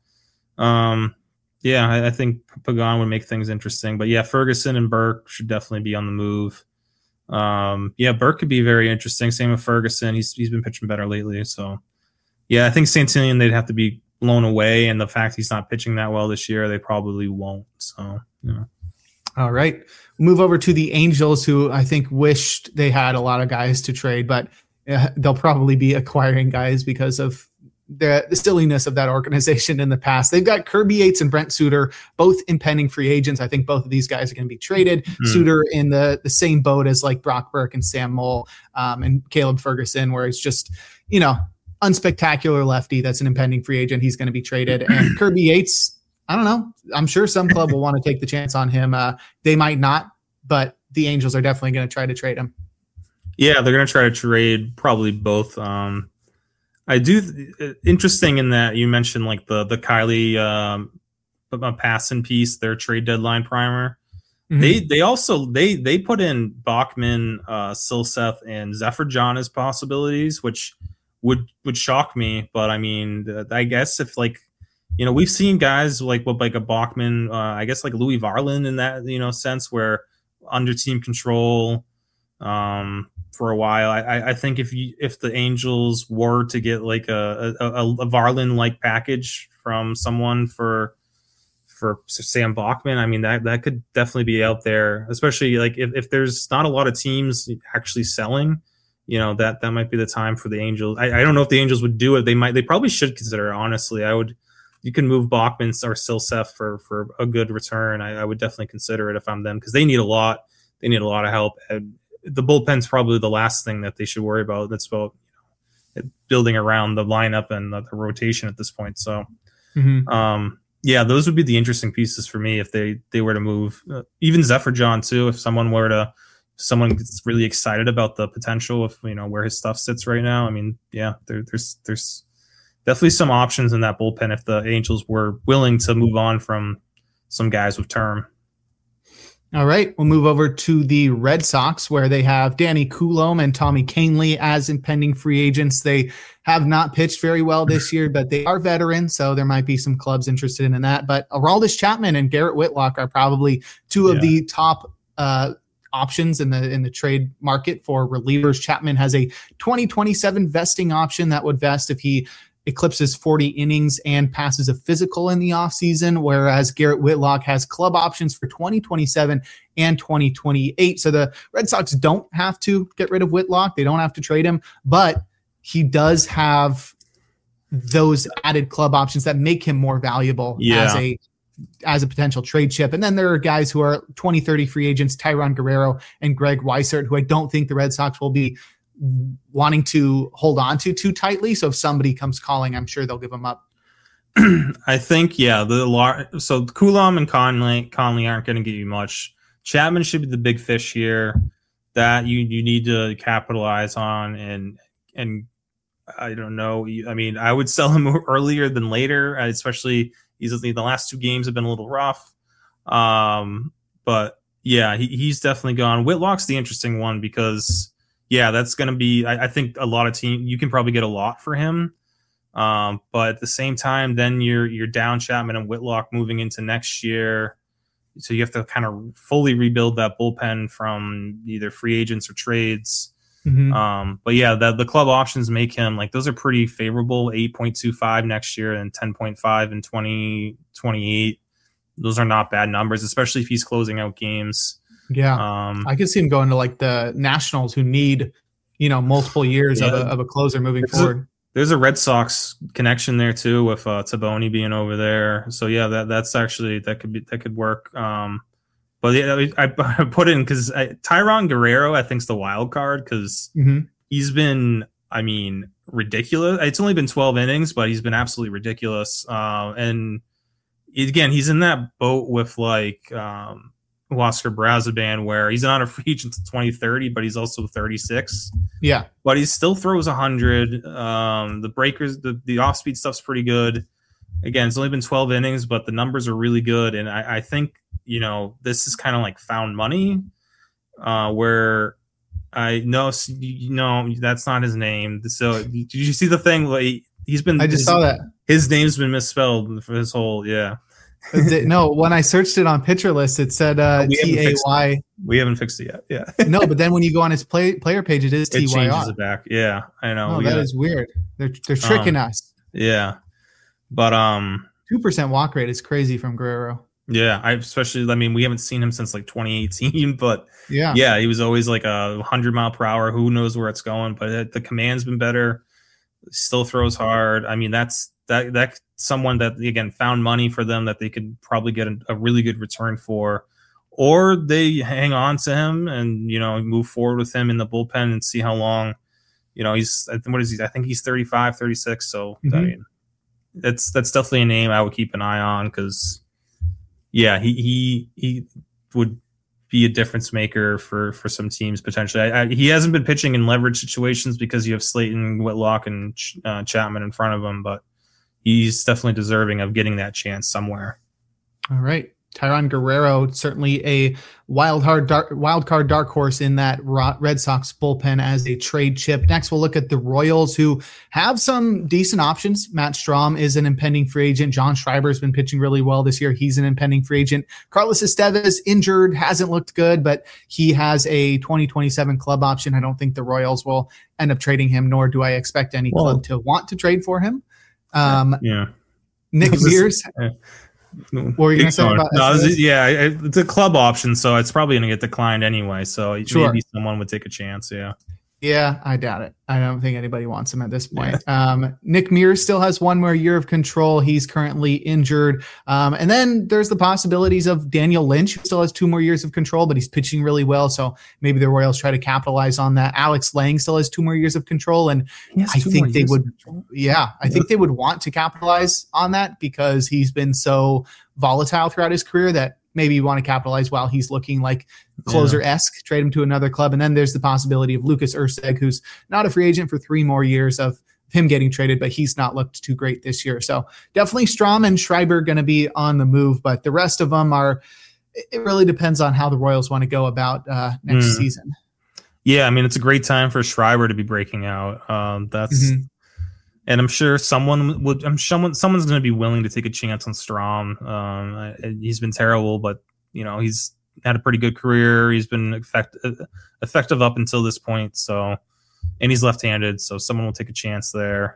I think Pagan would make things interesting. But yeah, Ferguson and Burke should definitely be on the move. Burke could be very interesting. Same with Ferguson. He's been pitching better lately. So yeah, I think Santillan, they'd have to be blown away, and the fact he's not pitching that well this year, they probably won't. So yeah. All right, we'll move over to the Angels, who I think wished they had a lot of guys to trade, but they'll probably be acquiring guys because of the silliness of that organization in the past. They've got Kirby Yates and Brent Suter, both impending free agents. I think both of these guys are going to be traded. Suter in the same boat as like Brock Burke and Sam Moll and Caleb Ferguson, where it's just, unspectacular lefty that's an impending free agent. He's going to be traded. And Kirby Yates, I don't know. I'm sure some club will want to take the chance on him. They might not, but the Angels are definitely going to try to trade him. Yeah, they're going to try to trade probably both. I do interesting in that you mentioned like the Kylie Passan piece, their trade deadline primer. Mm-hmm. They also put in Bachman, Silseth, and Zephyr John as possibilities, which would shock me. But I mean, I guess if we've seen guys like a Bachman, I guess like Louis Varland in that sense where under team control. For a while, I think if the Angels were to get like a Varland like package from someone for Sam Bachman, I mean that could definitely be out there, especially like if there's not a lot of teams actually selling, that might be the time for the Angels. I don't know if the Angels would do it. They probably should consider it, honestly. You can move Bachman or Silseth for a good return. I would definitely consider it if I'm them, because they need a lot. They need a lot of help. The bullpen's probably the last thing that they should worry about. That's about building around the lineup and the rotation at this point. So, those would be the interesting pieces for me if they were to move. Even Zephyr John too. If someone gets really excited about the potential of where his stuff sits right now. I mean, yeah, there's definitely some options in that bullpen if the Angels were willing to move on from some guys with term. All right, we'll move over to the Red Sox, where they have Danny Coulombe and Tommy Kahnle as impending free agents. They have not pitched very well this year, but they are veterans, so there might be some clubs interested in that. But Aroldis Chapman and Garrett Whitlock are probably two of the top options in the trade market for relievers. Chapman has a 2027 vesting option that would vest if he eclipses 40 innings and passes a physical in the offseason, whereas Garrett Whitlock has club options for 2027 and 2028. So the Red Sox don't have to get rid of Whitlock. They don't have to trade him, but he does have those added club options that make him more valuable as a potential trade chip. And then there are guys who are 2030 free agents, Tyron Guerrero and Greg Weissert, who I don't think the Red Sox will be wanting to hold on to too tightly. So if somebody comes calling, I'm sure they'll give them up. I think, so Coulombe and Kahnle aren't going to give you much. Chapman should be the big fish here that you need to capitalize on. And I don't know. I mean, I would sell him earlier than later, especially the last 2 games have been a little rough. But yeah, he's definitely gone. Whitlock's the interesting one because that's going to be, I think a lot of teams, you can probably get a lot for him. But at the same time, then you're down Chapman and Whitlock moving into next year. So you have to kind of fully rebuild that bullpen from either free agents or trades. Mm-hmm. But the club options make him those are pretty favorable, 8.25 next year and 10.5 in 2028. Those are not bad numbers, especially if he's closing out games. Yeah, I could see him going to like the Nationals, who need, multiple years of a closer moving forward. There's a Red Sox connection there too, with Taboni being over there. So yeah, that's actually that could work. But yeah, I put in because Tyron Guerrero, I think, is the wild card because he's been, ridiculous. It's only been 12 innings, but he's been absolutely ridiculous. And again, he's in that boat with like Oscar Brazoban, where he's not a free agent until 2030, but he's also 36. Yeah, but he still throws 100. The breakers, the off-speed stuff's pretty good. Again, it's only been 12 innings, but the numbers are really good, and I think this is kind of like found money, where I know that's not his name. So did you see the thing? Like I just saw that his name's been misspelled for his whole No, when I searched it on Pitcher List, it said T-A-Y. We haven't fixed it yet. Yeah. No, but then when you go on his player page, it is T-Y-R. It changes it back. Yeah, I know. Oh, that is weird. They're tricking us. Yeah, but 2% walk rate is crazy from Guerrero. Yeah, we haven't seen him since like 2018, but yeah, he was always like 100 mile per hour. Who knows where it's going? But the command's been better. Still throws hard. That's someone that, again, found money for them that they could probably get a really good return for, or they hang on to him and move forward with him in the bullpen and see how long. What is he? I think he's 35, 36. So that's definitely a name I would keep an eye on because. Yeah, he would be a difference maker for some teams potentially. He hasn't been pitching in leverage situations because you have Slayton, Whitlock, and Chapman in front of him, but he's definitely deserving of getting that chance somewhere. All right. Tyron Guerrero, certainly a wild card dark horse in that Red Sox bullpen as a trade chip. Next, we'll look at the Royals, who have some decent options. Matt Strahm is an impending free agent. John Schreiber's been pitching really well this year. He's an impending free agent. Carlos Estevez, injured, hasn't looked good, but he has a 2027 club option. I don't think the Royals will end up trading him, nor do I expect any club to want to trade for him. Nick Mears. What were you going to say about it's a club option, so it's probably going to get declined anyway. So maybe someone would take a chance. Yeah, I doubt it. I don't think anybody wants him at this point. Nick Mears still has one more year of control. He's currently injured. And then there's the possibilities of Daniel Lynch, who still has 2 more years of control, but he's pitching really well. So maybe the Royals try to capitalize on that. Alex Lang still has 2 more years of control. And I think they would, I think they would want to capitalize on that because he's been so volatile throughout his career that maybe you want to capitalize while he's looking like closer-esque, trade him to another club. And then there's the possibility of Lucas Erceg, who's not a free agent for 3 more years of him getting traded, but he's not looked too great this year. So definitely Strahm and Schreiber going to be on the move, but the rest of them it really depends on how the Royals want to go about next season. Yeah, it's a great time for Schreiber to be breaking out. And I'm sure someone's going to be willing to take a chance on Strahm. He's been terrible, but he's had a pretty good career. He's been effective up until this point. So, and he's left-handed, so someone will take a chance there.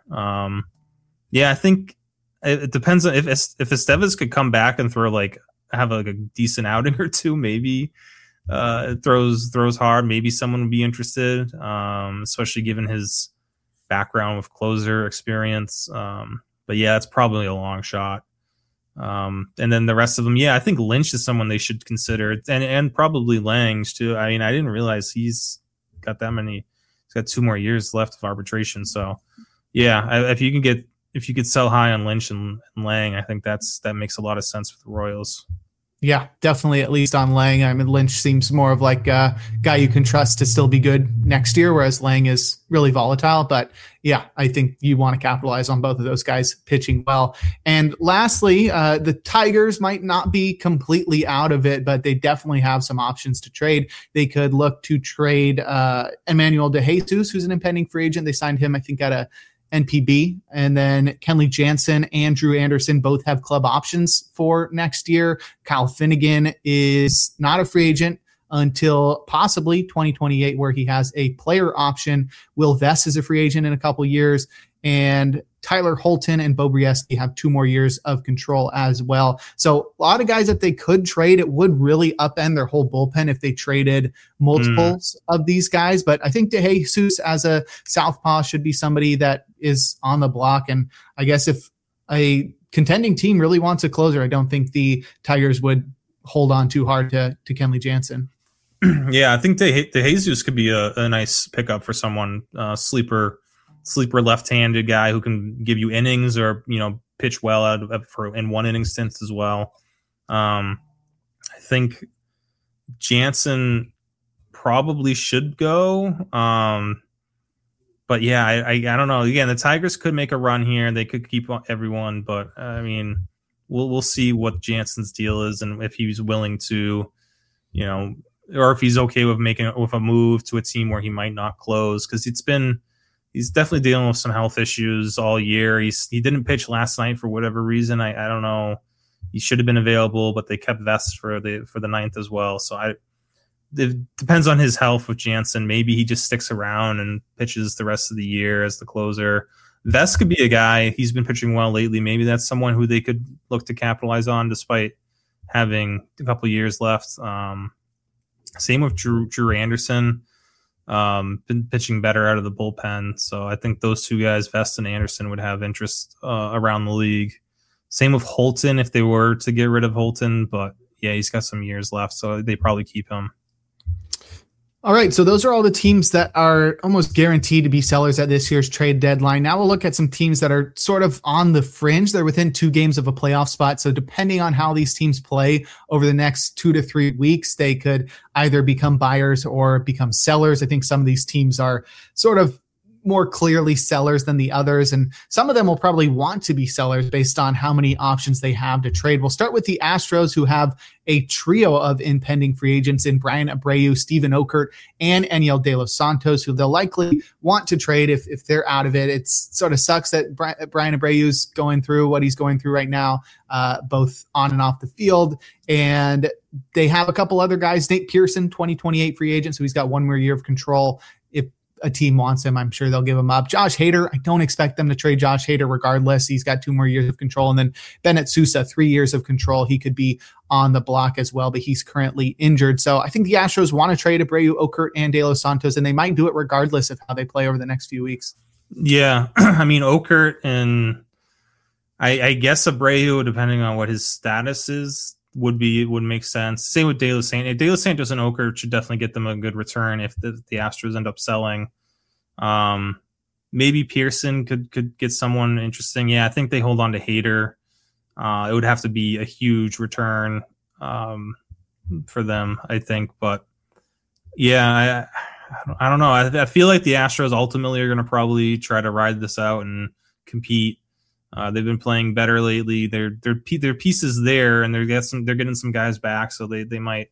I think it depends on if Estevez could come back and have a decent outing or two. Maybe it throws hard. Maybe someone would be interested, especially given his background with closer experience. But it's probably a long shot. And then the rest of them, I think Lynch is someone they should consider, and probably Lange too. I didn't realize he's got that many. He's got 2 more years left of arbitration. So if you could sell high on Lynch and Lang, I think that makes a lot of sense for the Royals. Yeah, definitely, at least on Lang. Lynch seems more of like a guy you can trust to still be good next year, whereas Lang is really volatile. But I think you want to capitalize on both of those guys pitching well. And lastly, the Tigers might not be completely out of it, but they definitely have some options to trade. They could look to trade Emmanuel De Jesus, who's an impending free agent. They signed him, I think, at a NPB, and then Kenley Jansen, Andrew Anderson both have club options for next year. Kyle Finnegan is not a free agent until possibly 2028, where he has a player option. Will Vest is a free agent in a couple years, and Tyler Holton and Bo Brieski have 2 more years of control as well. So a lot of guys that they could trade. It would really upend their whole bullpen if they traded multiples of these guys. But I think DeJesus as a southpaw should be somebody that is on the block. And I guess if a contending team really wants a closer, I don't think the Tigers would hold on too hard to Kenley Jansen. Yeah, I think DeJesus could be a nice pickup for someone, sleeper left-handed guy who can give you innings or, pitch well in one inning stints as well. I think Jansen probably should go. But yeah, I don't know. Again, the Tigers could make a run here. They could keep everyone, but I mean, we'll see what Jansen's deal is and if he's willing to, or if he's okay with with a move to a team where he might not close, because he's definitely dealing with some health issues all year. He didn't pitch last night for whatever reason. I don't know. He should have been available, but they kept Vest for the ninth as well. So it depends on his health with Jansen. Maybe he just sticks around and pitches the rest of the year as the closer. Vest could be a guy. He's been pitching well lately. Maybe that's someone who they could look to capitalize on despite having a couple years left. Same with Drew Anderson. Been pitching better out of the bullpen. So I think those two guys, Vest and Anderson, would have interest around the league. Same with Holton if they were to get rid of Holton. But yeah, he's got some years left, so they probably keep him. All right, so those are all the teams that are almost guaranteed to be sellers at this year's trade deadline. Now we'll look at some teams that are sort of on the fringe. They're within 2 games of a playoff spot. So depending on how these teams play over the next 2 to 3 weeks, they could either become buyers or become sellers. I think some of these teams are sort of more clearly sellers than the others, and some of them will probably want to be sellers based on how many options they have to trade. We'll start with the Astros, who have a trio of impending free agents in Brian Abreu, Steven Okert, and Eniel De Los Santos, who they'll likely want to trade if they're out of it. It sort of sucks that Brian Abreu's going through what he's going through right now, both on and off the field. And they have a couple other guys, Nate Pearson, 2028 free agent, so he's got 1 more year of control. If a team wants him, I'm sure they'll give him up. Josh Hader, I don't expect them to trade Josh Hader regardless. He's got 2 more years of control. And then Bennett Sousa, 3 years of control. He could be on the block as well, but he's currently injured. So I think the Astros want to trade Abreu, Okert, and De Los Santos, and they might do it regardless of how they play over the next few weeks. Yeah. I mean, Okert and I guess Abreu, depending on what his status is, would make sense. Same with De Los Santos. De Los Santos and Okert should definitely get them a good return if the Astros end up selling. Maybe Pearson could get someone interesting. Yeah, I think they hold on to Hader. It would have to be a huge return for them, I think. But yeah, I don't know. I feel like the Astros ultimately are going to probably try to ride this out and compete. They've been playing better lately. Their pieces there, and they're getting some guys back, so they might.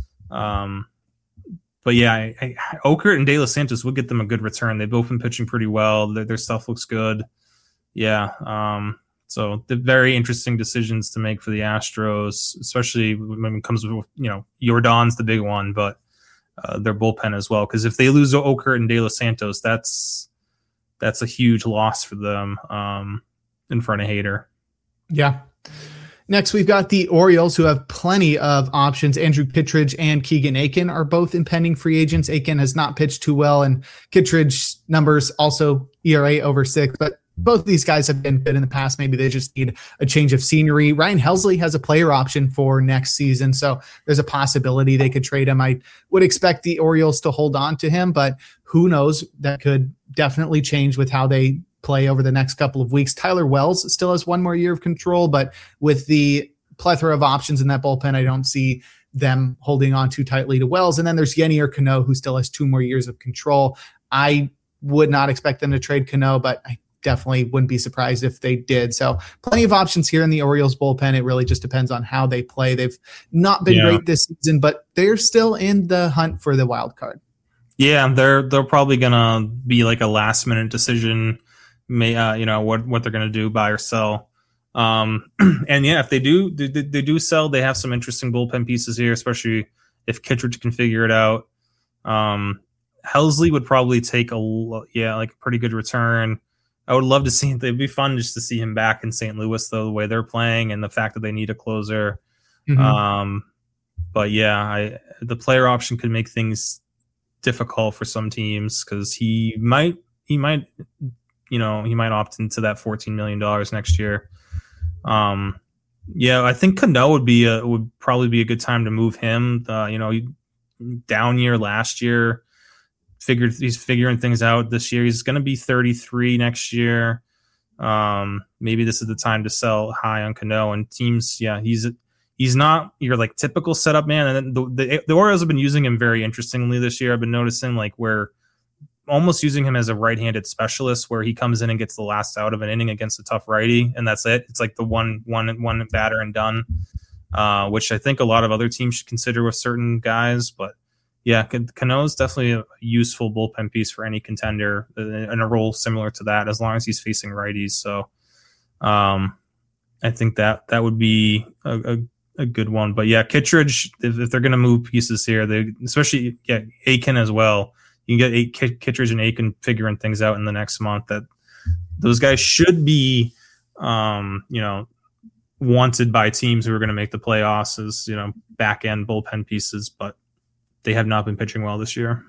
But yeah, Okert and De Los Santos would get them a good return. They've both been pitching pretty well. Their stuff looks good. Yeah. So the very interesting decisions to make for the Astros, especially when it comes with, Yordan's the big one, but their bullpen as well. Because if they lose Okert and De Los Santos, that's a huge loss for them in front of Hader. Yeah. Next, we've got the Orioles, who have plenty of options. Andrew Kittredge and Keegan Aiken are both impending free agents. Aiken has not pitched too well, and Kittredge's numbers also ERA over 6, but both of these guys have been good in the past. Maybe they just need a change of scenery. Ryan Helsley has a player option for next season, so there's a possibility they could trade him. I would expect the Orioles to hold on to him, but who knows? That could definitely change with how they play over the next couple of weeks. Tyler Wells still has 1 more year of control, but with the plethora of options in that bullpen, I don't see them holding on too tightly to Wells. And then there's Yennier Cano, who still has 2 more years of control. I would not expect them to trade Cano, but I definitely wouldn't be surprised if they did. So plenty of options here in the Orioles bullpen. It really just depends on how they play. They've not been great this season, but they're still in the hunt for the wild card. Yeah, they're probably gonna be like a last minute decision. What they're going to do, buy or sell. And yeah, if they do sell, they have some interesting bullpen pieces here, especially if Kittredge can figure it out. Helsley would probably take a pretty good return. I would love to see. It'd be fun just to see him back in St. Louis, though, the way they're playing and the fact that they need a closer. Mm-hmm. But yeah, the player option could make things difficult for some teams because he might opt into that $14 million next year. Yeah, I think Cano would probably be a good time to move him. Down year last year. He's figuring things out this year. He's going to be 33 next year. Maybe this is the time to sell high on Cano. And teams, yeah, he's not your like typical setup man. And then the Orioles have been using him very interestingly this year. I've been noticing like where almost using him as a right-handed specialist, where he comes in and gets the last out of an inning against a tough righty, and that's it. It's like the one batter and done, which I think a lot of other teams should consider with certain guys, but. Yeah, Cano is definitely a useful bullpen piece for any contender in a role similar to that, as long as he's facing righties. So I think that would be a good one. But yeah, Kittredge, if they're going to move pieces here, especially Aiken as well. You can get Kittredge and Aiken figuring things out in the next month. That those guys should be, wanted by teams who are going to make the playoffs as back end bullpen pieces, but. They have not been pitching well this year.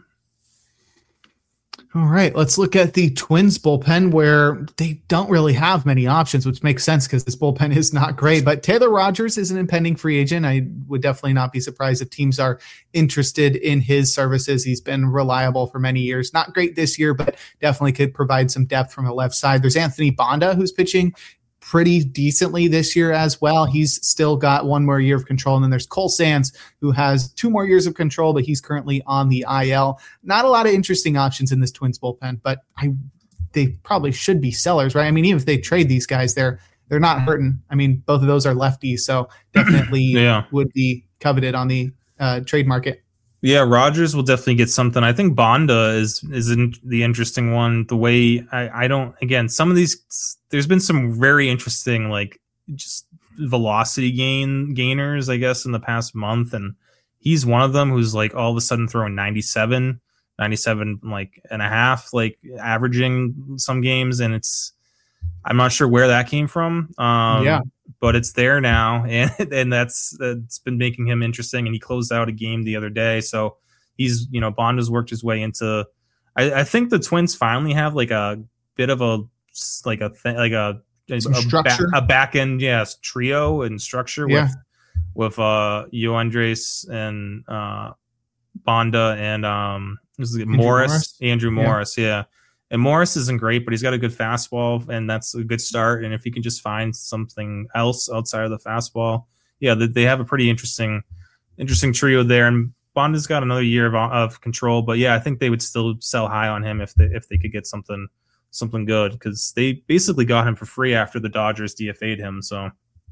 All right, let's look at the Twins bullpen, where they don't really have many options, which makes sense because this bullpen is not great. But Taylor Rogers is an impending free agent. I would definitely not be surprised if teams are interested in his services. He's been reliable for many years. Not great this year, but definitely could provide some depth from the left side. There's Anthony Banda, who's pitching pretty decently this year as well. He's still got one more year of control. And then there's Cole Sands, who has 2 more years of control, but he's currently on the IL. Not a lot of interesting options in this Twins bullpen, but they probably should be sellers, right? I mean, even if they trade these guys, they're not hurting. I mean, both of those are lefties, so definitely would be coveted on the trade market. Yeah, Rogers will definitely get something. I think Banda is the interesting one. The way I don't, again, some of these, there's been some very interesting, like just velocity gainers, I guess, in the past month. And he's one of them who's like all of a sudden throwing 97 like and a half, like averaging some games. And I'm not sure where that came from. But it's there now, and it's been making him interesting. And he closed out a game the other day, so he's Bonda's worked his way into. I think the Twins finally have like a bit of a structure, a back end trio and structure with Yoendrys and Banda and Andrew Morris. And Morris isn't great, but he's got a good fastball, and that's a good start. And if he can just find something else outside of the fastball, they have a pretty interesting trio there. And Bonda's got another year of control, but I think they would still sell high on him if they could get something good, because they basically got him for free after the Dodgers DFA'd him. So,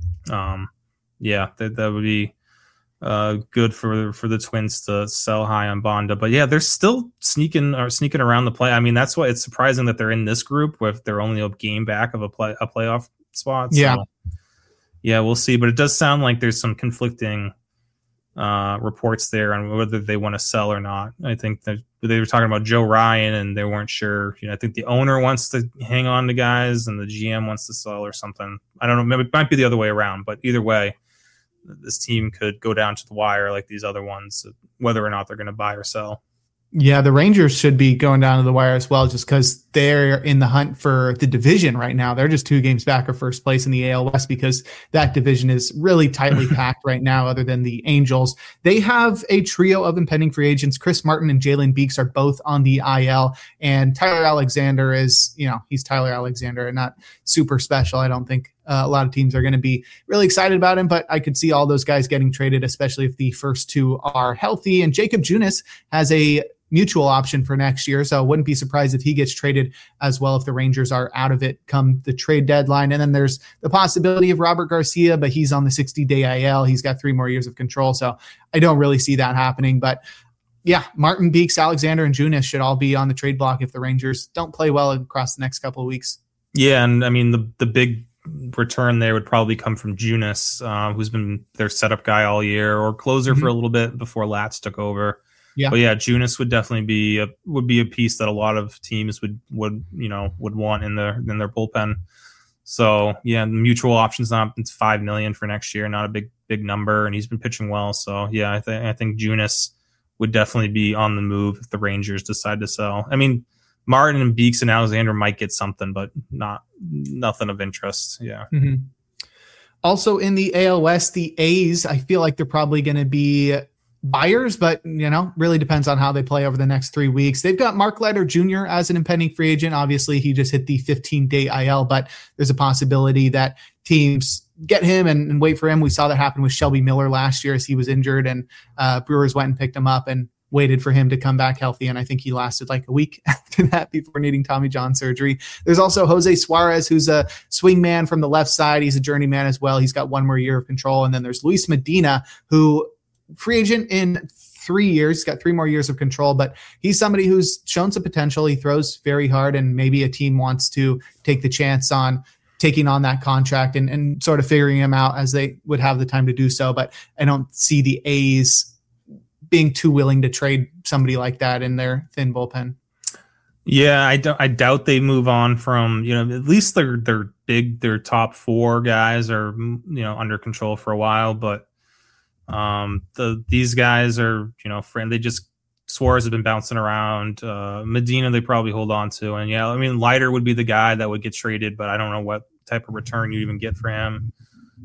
that would be. Good for the Twins to sell high on Banda, but they're still sneaking around the play. I mean, that's why it's surprising that they're in this group with they're only a game back of a playoff spot. So, we'll see. But it does sound like there's some conflicting reports there on whether they want to sell or not. I think that they were talking about Joe Ryan, and they weren't sure. I think the owner wants to hang on to guys, and the GM wants to sell or something. I don't know. Maybe it might be the other way around, but either way. This team could go down to the wire like these other ones, whether or not they're going to buy or sell. Yeah, the Rangers should be going down to the wire as well, just because they're in the hunt for the division right now. They're just 2 games back of first place in the AL West because that division is really tightly packed right now, other than the Angels. They have a trio of impending free agents. Chris Martin and Jalen Beeks are both on the IL, and Tyler Alexander is, he's Tyler Alexander and not super special. I don't think a lot of teams are going to be really excited about him, but I could see all those guys getting traded, especially if the first 2 are healthy. And Jacob Junis has a mutual option for next year, so I wouldn't be surprised if he gets traded as well if the Rangers are out of it come the trade deadline. And then there's the possibility of Robert Garcia, but he's on the 60-day IL. He's got 3 more years of control, so I don't really see that happening. But Martin, Beeks, Alexander, and Junis should all be on the trade block if the Rangers don't play well across the next couple of weeks. Yeah, and I mean the big return there would probably come from Junis, who's been their setup guy all year, or closer for a little bit before Latz took over. Yeah. But yeah, Junis would definitely be a piece that a lot of teams would want in their bullpen. So yeah, the mutual options now, it's $5 million for next year, not a big number, and he's been pitching well. So yeah, I think Junis would definitely be on the move if the Rangers decide to sell. I mean, Martin and Beeks and Alexander might get something, but nothing of interest. Yeah. Mm-hmm. Also in the AL West, the A's, I feel like they're probably going to be buyers, but really depends on how they play over the next 3 weeks. They've got Mark Leiter Jr. as an impending free agent. Obviously, he just hit the 15-day IL, but there's a possibility that teams get him and wait for him. We saw that happen with Shelby Miller last year as he was injured, and Brewers went and picked him up and waited for him to come back healthy. And I think he lasted like a week after that before needing Tommy John surgery. There's also Jose Suarez, who's a swing man from the left side. He's a journeyman as well. He's got 1 more year of control. And then there's Luis Medina, who free agent in 3 years. He's got 3 more years of control, but he's somebody who's shown some potential. He throws very hard, and maybe a team wants to take the chance on taking on that contract and sort of figuring him out as they would have the time to do so. But I don't see the A's being too willing to trade somebody like that in their thin bullpen. Yeah, I doubt they move on from, at least their top 4 guys are, under control for a while, but these guys are, friendly. Just Suarez has been bouncing around. Medina, they probably hold on to. And yeah, I mean, Leiter would be the guy that would get traded, but I don't know what type of return you even get for him.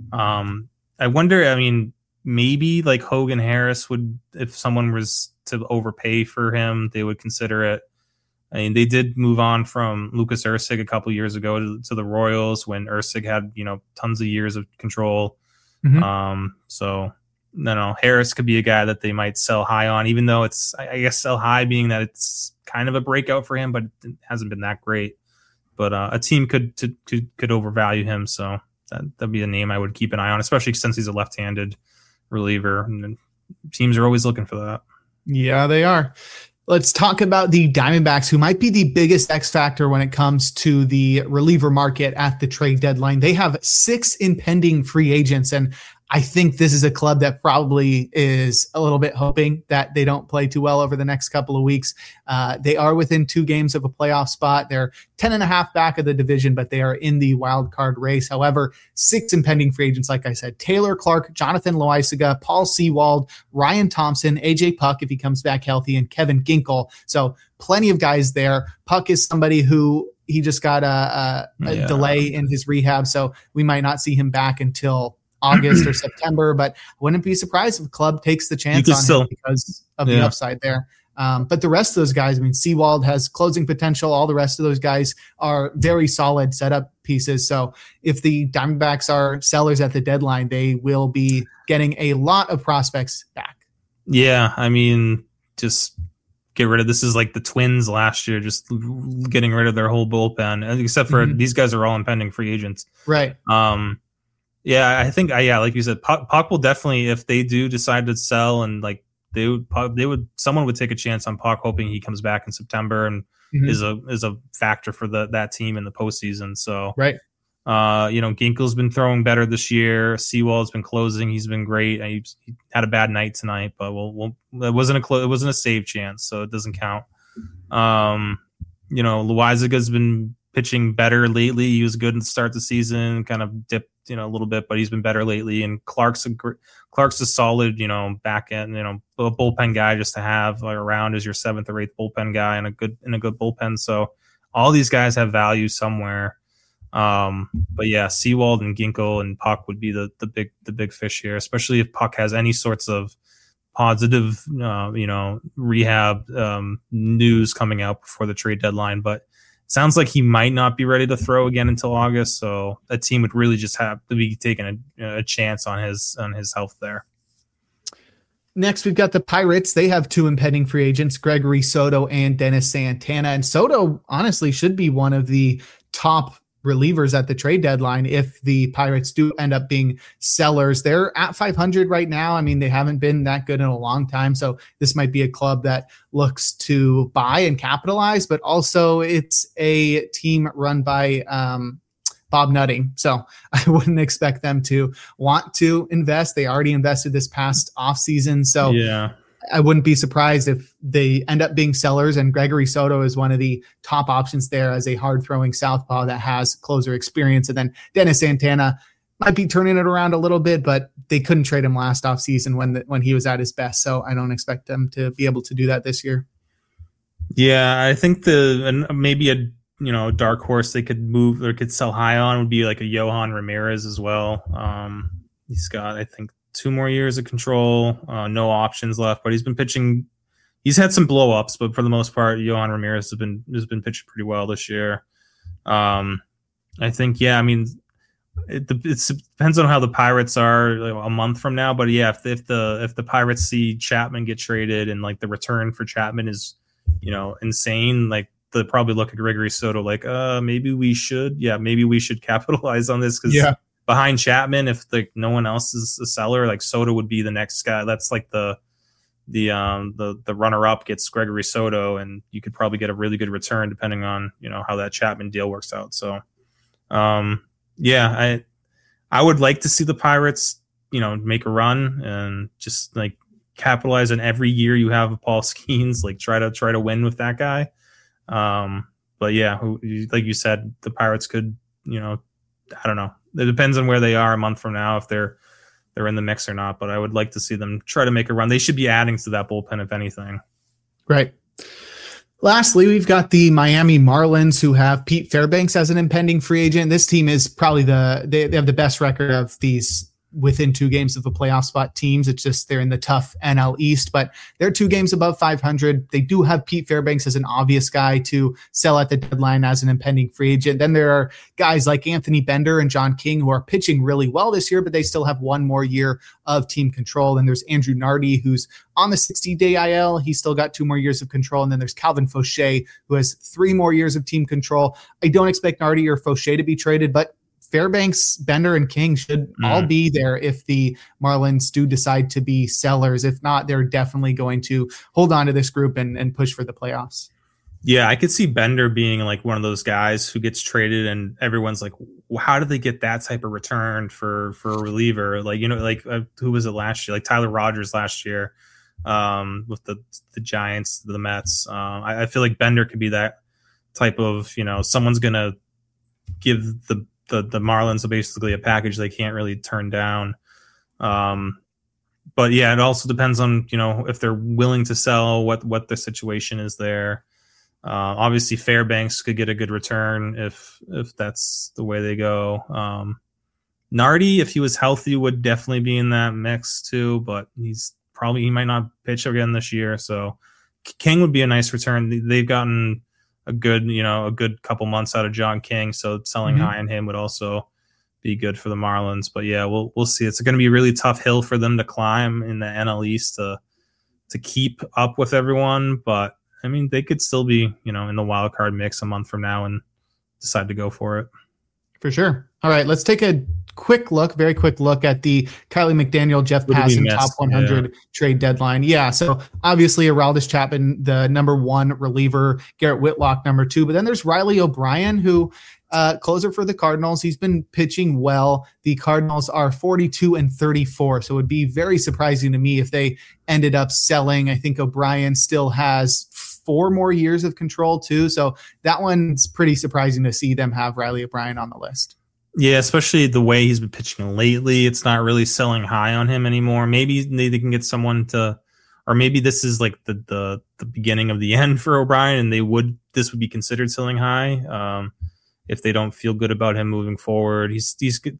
I wonder, maybe like Hogan Harris would, if someone was to overpay for him, they would consider it. I mean, they did move on from Lucas Erceg a couple years ago to the Royals when Erceg had, tons of years of control. Mm-hmm. So no, Harris could be a guy that they might sell high on, even though it's, I guess, sell high being that it's kind of a breakout for him, but it hasn't been that great. But a team could overvalue him. So that'd be a name I would keep an eye on, especially since he's a left-handed reliever, and teams are always looking for that. Yeah, they are. Let's talk about the Diamondbacks, who might be the biggest X factor when it comes to the reliever market at the trade deadline. They have 6 impending free agents, and I think this is a club that probably is a little bit hoping that they don't play too well over the next couple of weeks. They are within 2 games of a playoff spot. They're 10.5 back of the division, but they are in the wild card race. However, 6 impending free agents, like I said: Taylor Clark, Jonathan Loaisiga, Paul Sewald, Ryan Thompson, AJ Puk if he comes back healthy, and Kevin Ginkel. So plenty of guys there. Puk is somebody who he just got a delay in his rehab, so we might not see him back until August or September, but I wouldn't be surprised if the club takes the chance on him because of the upside there. But the rest of those guys, Sewald has closing potential. All the rest of those guys are very solid setup pieces. So if the Diamondbacks are sellers at the deadline, they will be getting a lot of prospects back. Yeah, just get rid of, this is like the Twins last year, just getting rid of their whole bullpen, except for these guys are all impending free agents. Right. Yeah, I think, like you said, Puk will definitely, if they do decide to sell, and like someone would take a chance on Puk, hoping he comes back in September and is a factor for that team in the postseason. So right. Ginkel's been throwing better this year. Sewald's been closing. He's been great. He had a bad night tonight, but it wasn't a save chance, so it doesn't count. Loaisiga's been pitching better lately. He was good at the start of the season, kind of dipped, a little bit, but he's been better lately. And Clark's a solid, back end, a bullpen guy just to have around as your 7th or 8th bullpen guy in a good bullpen. So all these guys have value somewhere. But yeah, Sewald and Ginkel and Puk would be the big fish here, especially if Puk has any sorts of positive, rehab news coming out before the trade deadline. But sounds like he might not be ready to throw again until August, so a team would really just have to be taking a chance on his health there. Next, we've got the Pirates. They have 2 impending free agents, Gregory Soto and Dennis Santana. And Soto, honestly, should be one of the top relievers at the trade deadline if the Pirates do end up being sellers. They're at 500 right now. They haven't been that good in a long time, so this might be a club that looks to buy and capitalize, but also it's a team run by Bob Nutting, so I wouldn't expect them to want to invest. They already invested this past offseason, so yeah. I wouldn't be surprised if they end up being sellers, and Gregory Soto is one of the top options there as a hard-throwing southpaw that has closer experience. And then Dennis Santana might be turning it around a little bit, but they couldn't trade him last offseason when he was at his best. So I don't expect them to be able to do that this year. Yeah, I think maybe a dark horse they could move or could sell high on would be like a Yohan Ramirez as well. He's got, I think, 2 more years of control, no options left, but he's been pitching. He's had some blow ups, but for the most part, Yohan Ramirez has been pitching pretty well this year. I think, yeah, I mean, it depends on how the Pirates are a month from now, but yeah, if the Pirates see Chapman get traded and like the return for Chapman is, insane, like they'll probably look at Gregory Soto like, maybe we should capitalize on this because behind Chapman, if like no one else is a seller, like Soto would be the next guy. That's like the runner up gets Gregory Soto, and you could probably get a really good return depending on how that Chapman deal works out. So, I would like to see the Pirates make a run and just like capitalize on every year you have Paul Skeens, like try to win with that guy. But yeah, like you said, the Pirates could, I don't know. It depends on where they are a month from now, if they're in the mix or not. But I would like to see them try to make a run. They should be adding to that bullpen, if anything. Right. Lastly, we've got the Miami Marlins, who have Pete Fairbanks as an impending free agent. This team is probably they have the best record of these within 2 games of a playoff spot teams. It's just they're in the tough NL East, but they're 2 games above 500. They do have Pete Fairbanks as an obvious guy to sell at the deadline as an impending free agent. Then there are guys like Anthony Bender and John King who are pitching really well this year, but they still have 1 more year of team control. And there's Andrew Nardi, who's on the 60-day IL. He's still got 2 more years of control. And then there's Calvin Fauché, who has 3 more years of team control. I don't expect Nardi or Fauché to be traded, but Fairbanks, Bender, and King should all be there if the Marlins do decide to be sellers. If not, they're definitely going to hold on to this group and push for the playoffs. Yeah, I could see Bender being like one of those guys who gets traded and everyone's like, well, how did they get that type of return for a reliever? Like, who was it last year? Like Tyler Rogers last year with the Giants, the Mets. I feel like Bender could be that type of, someone's going to give the Marlins basically a package they can't really turn down. But yeah, it also depends on, if they're willing to sell, what the situation is there. Obviously Fairbanks could get a good return if that's the way they go. Nardi, if he was healthy, would definitely be in that mix too, but he might not pitch again this year. So King would be a nice return. They've gotten a good couple months out of John King, so selling high on him would also be good for the Marlins. But yeah, we'll see. It's going to be a really tough hill for them to climb in the NL East to keep up with everyone. But I mean, they could still be in the wild card mix a month from now and decide to go for it. For sure. All right, let's take a very quick look at the Kylie McDaniel, Jeff Passan top 100 trade deadline. Yeah, so obviously Aroldis Chapman, the number 1 reliever, Garrett Whitlock, number 2. But then there's Riley O'Brien, who closer for the Cardinals. He's been pitching well. The Cardinals are 42-34, so it would be very surprising to me if they ended up selling. I think O'Brien still has 4 more years of control too, so that one's pretty surprising to see them have Riley O'Brien on the list. Yeah, especially the way he's been pitching lately. It's not really selling high on him anymore. Maybe they can get someone to, or maybe this is like the beginning of the end for O'Brien, and this would be considered selling high if they don't feel good about him moving forward. He's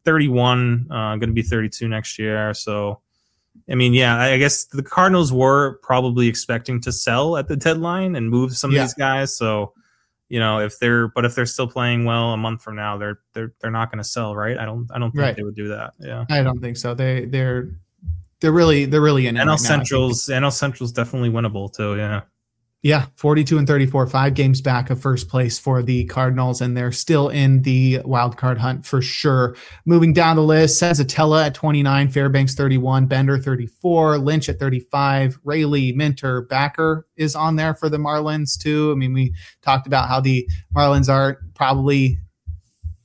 31, going to be 32 next year. So, I mean, yeah, I guess the Cardinals were probably expecting to sell at the deadline and move some of these guys. So, if they're still playing well a month from now, they're not going to sell, right? I don't think they would do that. Yeah, I don't think so. They're really in it. NL Central's definitely winnable too. Yeah. Yeah, 42-34, 5 games back of first place for the Cardinals, and they're still in the wild card hunt for sure. Moving down the list, Senzatella at 29, Fairbanks 31, Bender 34, Lynch at 35, Rayleigh, Minter, Backer is on there for the Marlins too. I mean, we talked about how the Marlins are probably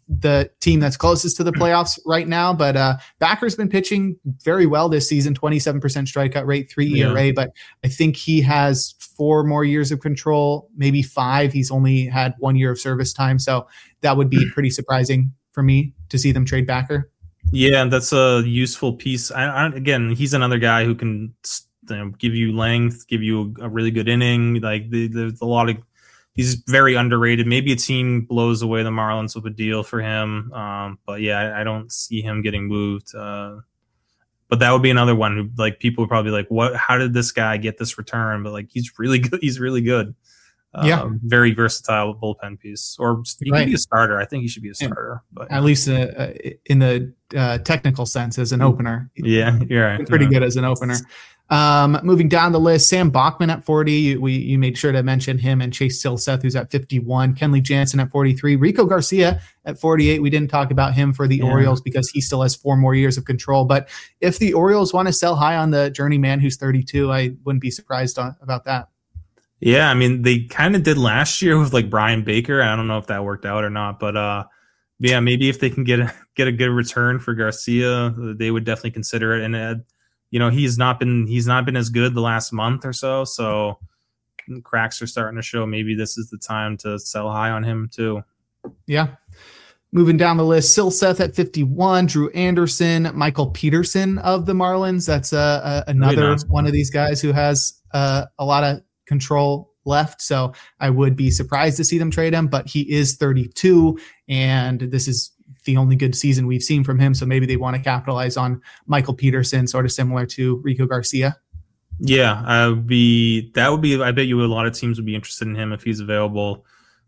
the team that's closest to the playoffs right now, but Backer's been pitching very well this season, 27% strikeout rate, 3 ERA, but I think he has 4 more years of control, maybe 5. He's only had 1 year of service time, so that would be pretty surprising for me to see them trade Backer. Yeah, that's a useful piece. Again, he's another guy who can give you length, give you a really good inning. Like there's a lot of, he's very underrated. Maybe a team blows away the Marlins with a deal for him. But yeah, I don't see him getting moved. But that would be another one who, like, people would probably be like, what, how did this guy get this return? But like, he's really good. He's really good. Very versatile bullpen piece, or he could be a starter. I think he should be a starter, but at least in the technical sense as an opener. Yeah, you're right. Pretty good as an opener. Moving down the list, Sam Bachman at 40. You made sure to mention him, and Chase Silseth, who's at 51. Kenley Jansen at 43. Rico Garcia at 48. We didn't talk about him for the Orioles because he still has 4 more years of control. But if the Orioles want to sell high on the journeyman who's 32, I wouldn't be surprised about that. Yeah, I mean, they kind of did last year with like Brian Baker. I don't know if that worked out or not, but yeah, maybe if they can get a good return for Garcia, they would definitely consider it. And he's not been as good the last month or so. So cracks are starting to show. Maybe this is the time to sell high on him too. Yeah. Moving down the list, Silseth at 51, Drew Anderson, Michael Peterson of the Marlins. That's another one of these guys who has a lot of control left. So I would be surprised to see them trade him, but he is 32 and this is the only good season we've seen from him. So maybe they want to capitalize on Michael Peterson, sort of similar to Rico Garcia. Yeah, I bet you a lot of teams would be interested in him if he's available.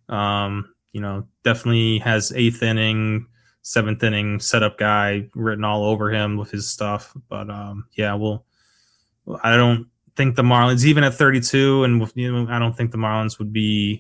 Definitely has 8th inning, 7th inning setup guy written all over him with his stuff. But I don't think the Marlins, even at 32, and I don't think the Marlins would be,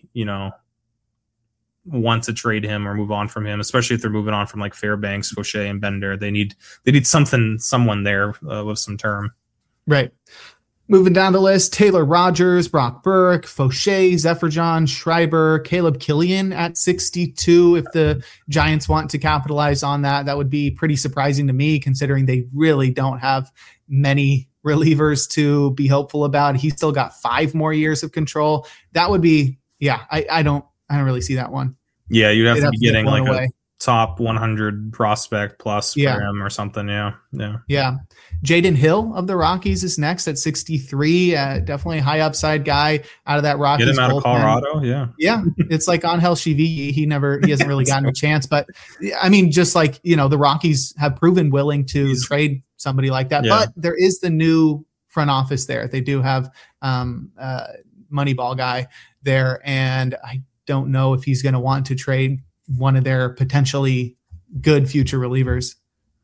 want to trade him or move on from him, especially if they're moving on from like Fairbanks, Fauché, and Bender. They need someone there with some term. Right. Moving down the list, Taylor Rogers, Brock Burke, Fauché, Zephyr-John, Schreiber, Caleb Killian at 62. If the Giants want to capitalize on that would be pretty surprising to me, considering they really don't have many relievers to be hopeful about. He's still got 5 more years of control. That would be, I don't really see that one. Yeah, you'd have to be getting like a top 100 prospect plus for him or something. Yeah. Jaden Hill of the Rockies is next at 63. Definitely a high upside guy out of that Rockies. Get him out of Colorado. Yeah. It's like Angel Chivy. He hasn't really gotten a chance, but I mean, just like, the Rockies have proven willing to trade somebody like that, but there is the new front office there. They do have Moneyball guy there, and I don't know if he's going to want to trade one of their potentially good future relievers.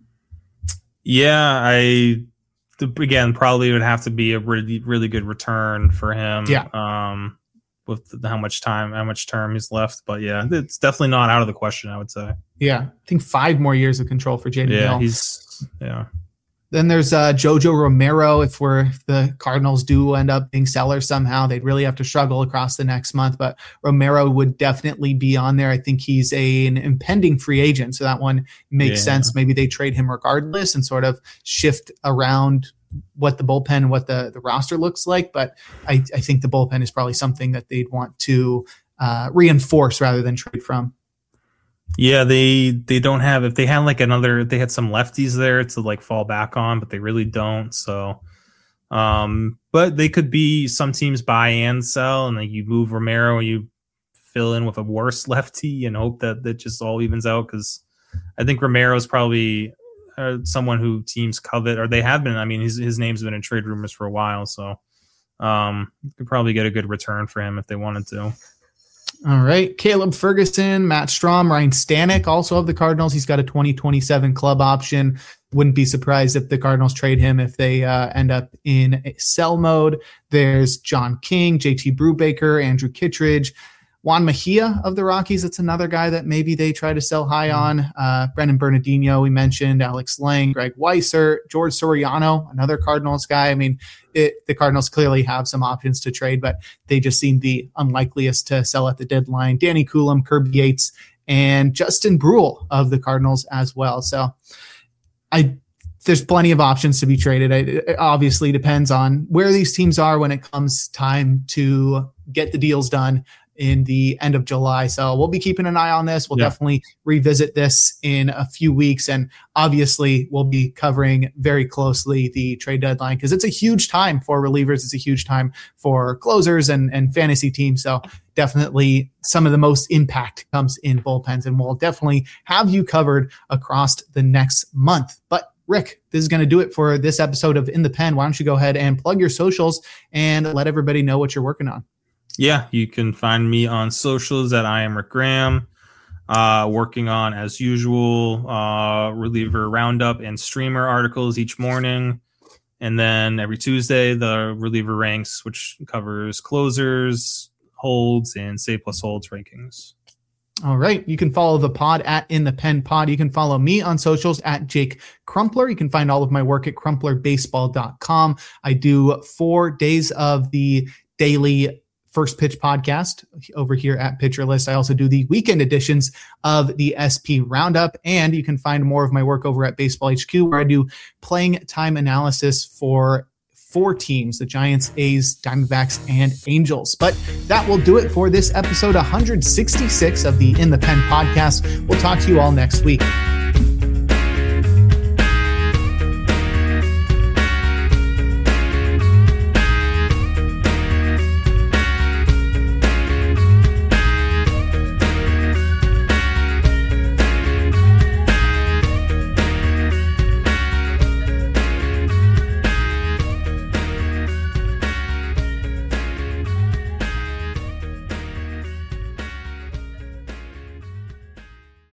Yeah, again, probably would have to be a really, really good return for him. Yeah. With how much term he's left. But yeah, it's definitely not out of the question, I would say. Yeah. I think 5 more years of control for Jaden Hill. Then there's Jojo Romero. If the Cardinals do end up being sellers somehow, they'd really have to struggle across the next month. But Romero would definitely be on there. I think he's an impending free agent, so that one makes sense. Maybe they trade him regardless and sort of shift around what the bullpen and what the roster looks like. But I think the bullpen is probably something that they'd want to reinforce rather than trade from. Yeah, they don't have, if they had they had some lefties there to like fall back on, but they really don't. So, but they could be, some teams buy and sell, and then you move Romero, you fill in with a worse lefty and hope that just all evens out. Cause I think Romero is probably someone who teams covet, or they have been. I mean, his name's been in trade rumors for a while. So, could probably get a good return for him if they wanted to. All right. Caleb Ferguson, Matt Strahm, Ryan Stanek, also of the Cardinals. He's got a 2027 club option. Wouldn't be surprised if the Cardinals trade him if they end up in a sell mode. There's John King, JT Brubaker, Andrew Kittredge, Juan Mejia of the Rockies. That's another guy that maybe they try to sell high on. Brendan Bernardino, we mentioned, Alex Lang, Greg Weissert, George Soriano, another Cardinals guy. I mean, the Cardinals clearly have some options to trade, but they just seem the unlikeliest to sell at the deadline. Danny Coulomb, Kirby Yates, and Justin Bruihl of the Cardinals as well. So there's plenty of options to be traded. It obviously depends on where these teams are when it comes time to get the deals done in the end of July. So we'll be keeping an eye on this. We'll definitely revisit this in a few weeks. And obviously we'll be covering very closely the trade deadline because it's a huge time for relievers. It's a huge time for closers and fantasy teams. So definitely some of the most impact comes in bullpens, and we'll definitely have you covered across the next month. But Rick, this is going to do it for this episode of In the Pen. Why don't you go ahead and plug your socials and let everybody know what you're working on? Yeah, you can find me on socials at I am Rick Graham. Working on, as usual, reliever roundup and streamer articles each morning. And then every Tuesday, the reliever ranks, which covers closers, holds, and save plus holds rankings. All right. You can follow the pod at In the Pen Pod. You can follow me on socials at Jake Crumpler. You can find all of my work at crumplerbaseball.com. I do 4 days of the daily First Pitch podcast over here at Pitcher List. I also do the weekend editions of the SP Roundup, and you can find more of my work over at Baseball HQ, where I do playing time analysis for 4 teams: the Giants, A's, Diamondbacks, and Angels. But that will do it for this episode 166 of the In the Pen podcast. We'll talk to you all next week.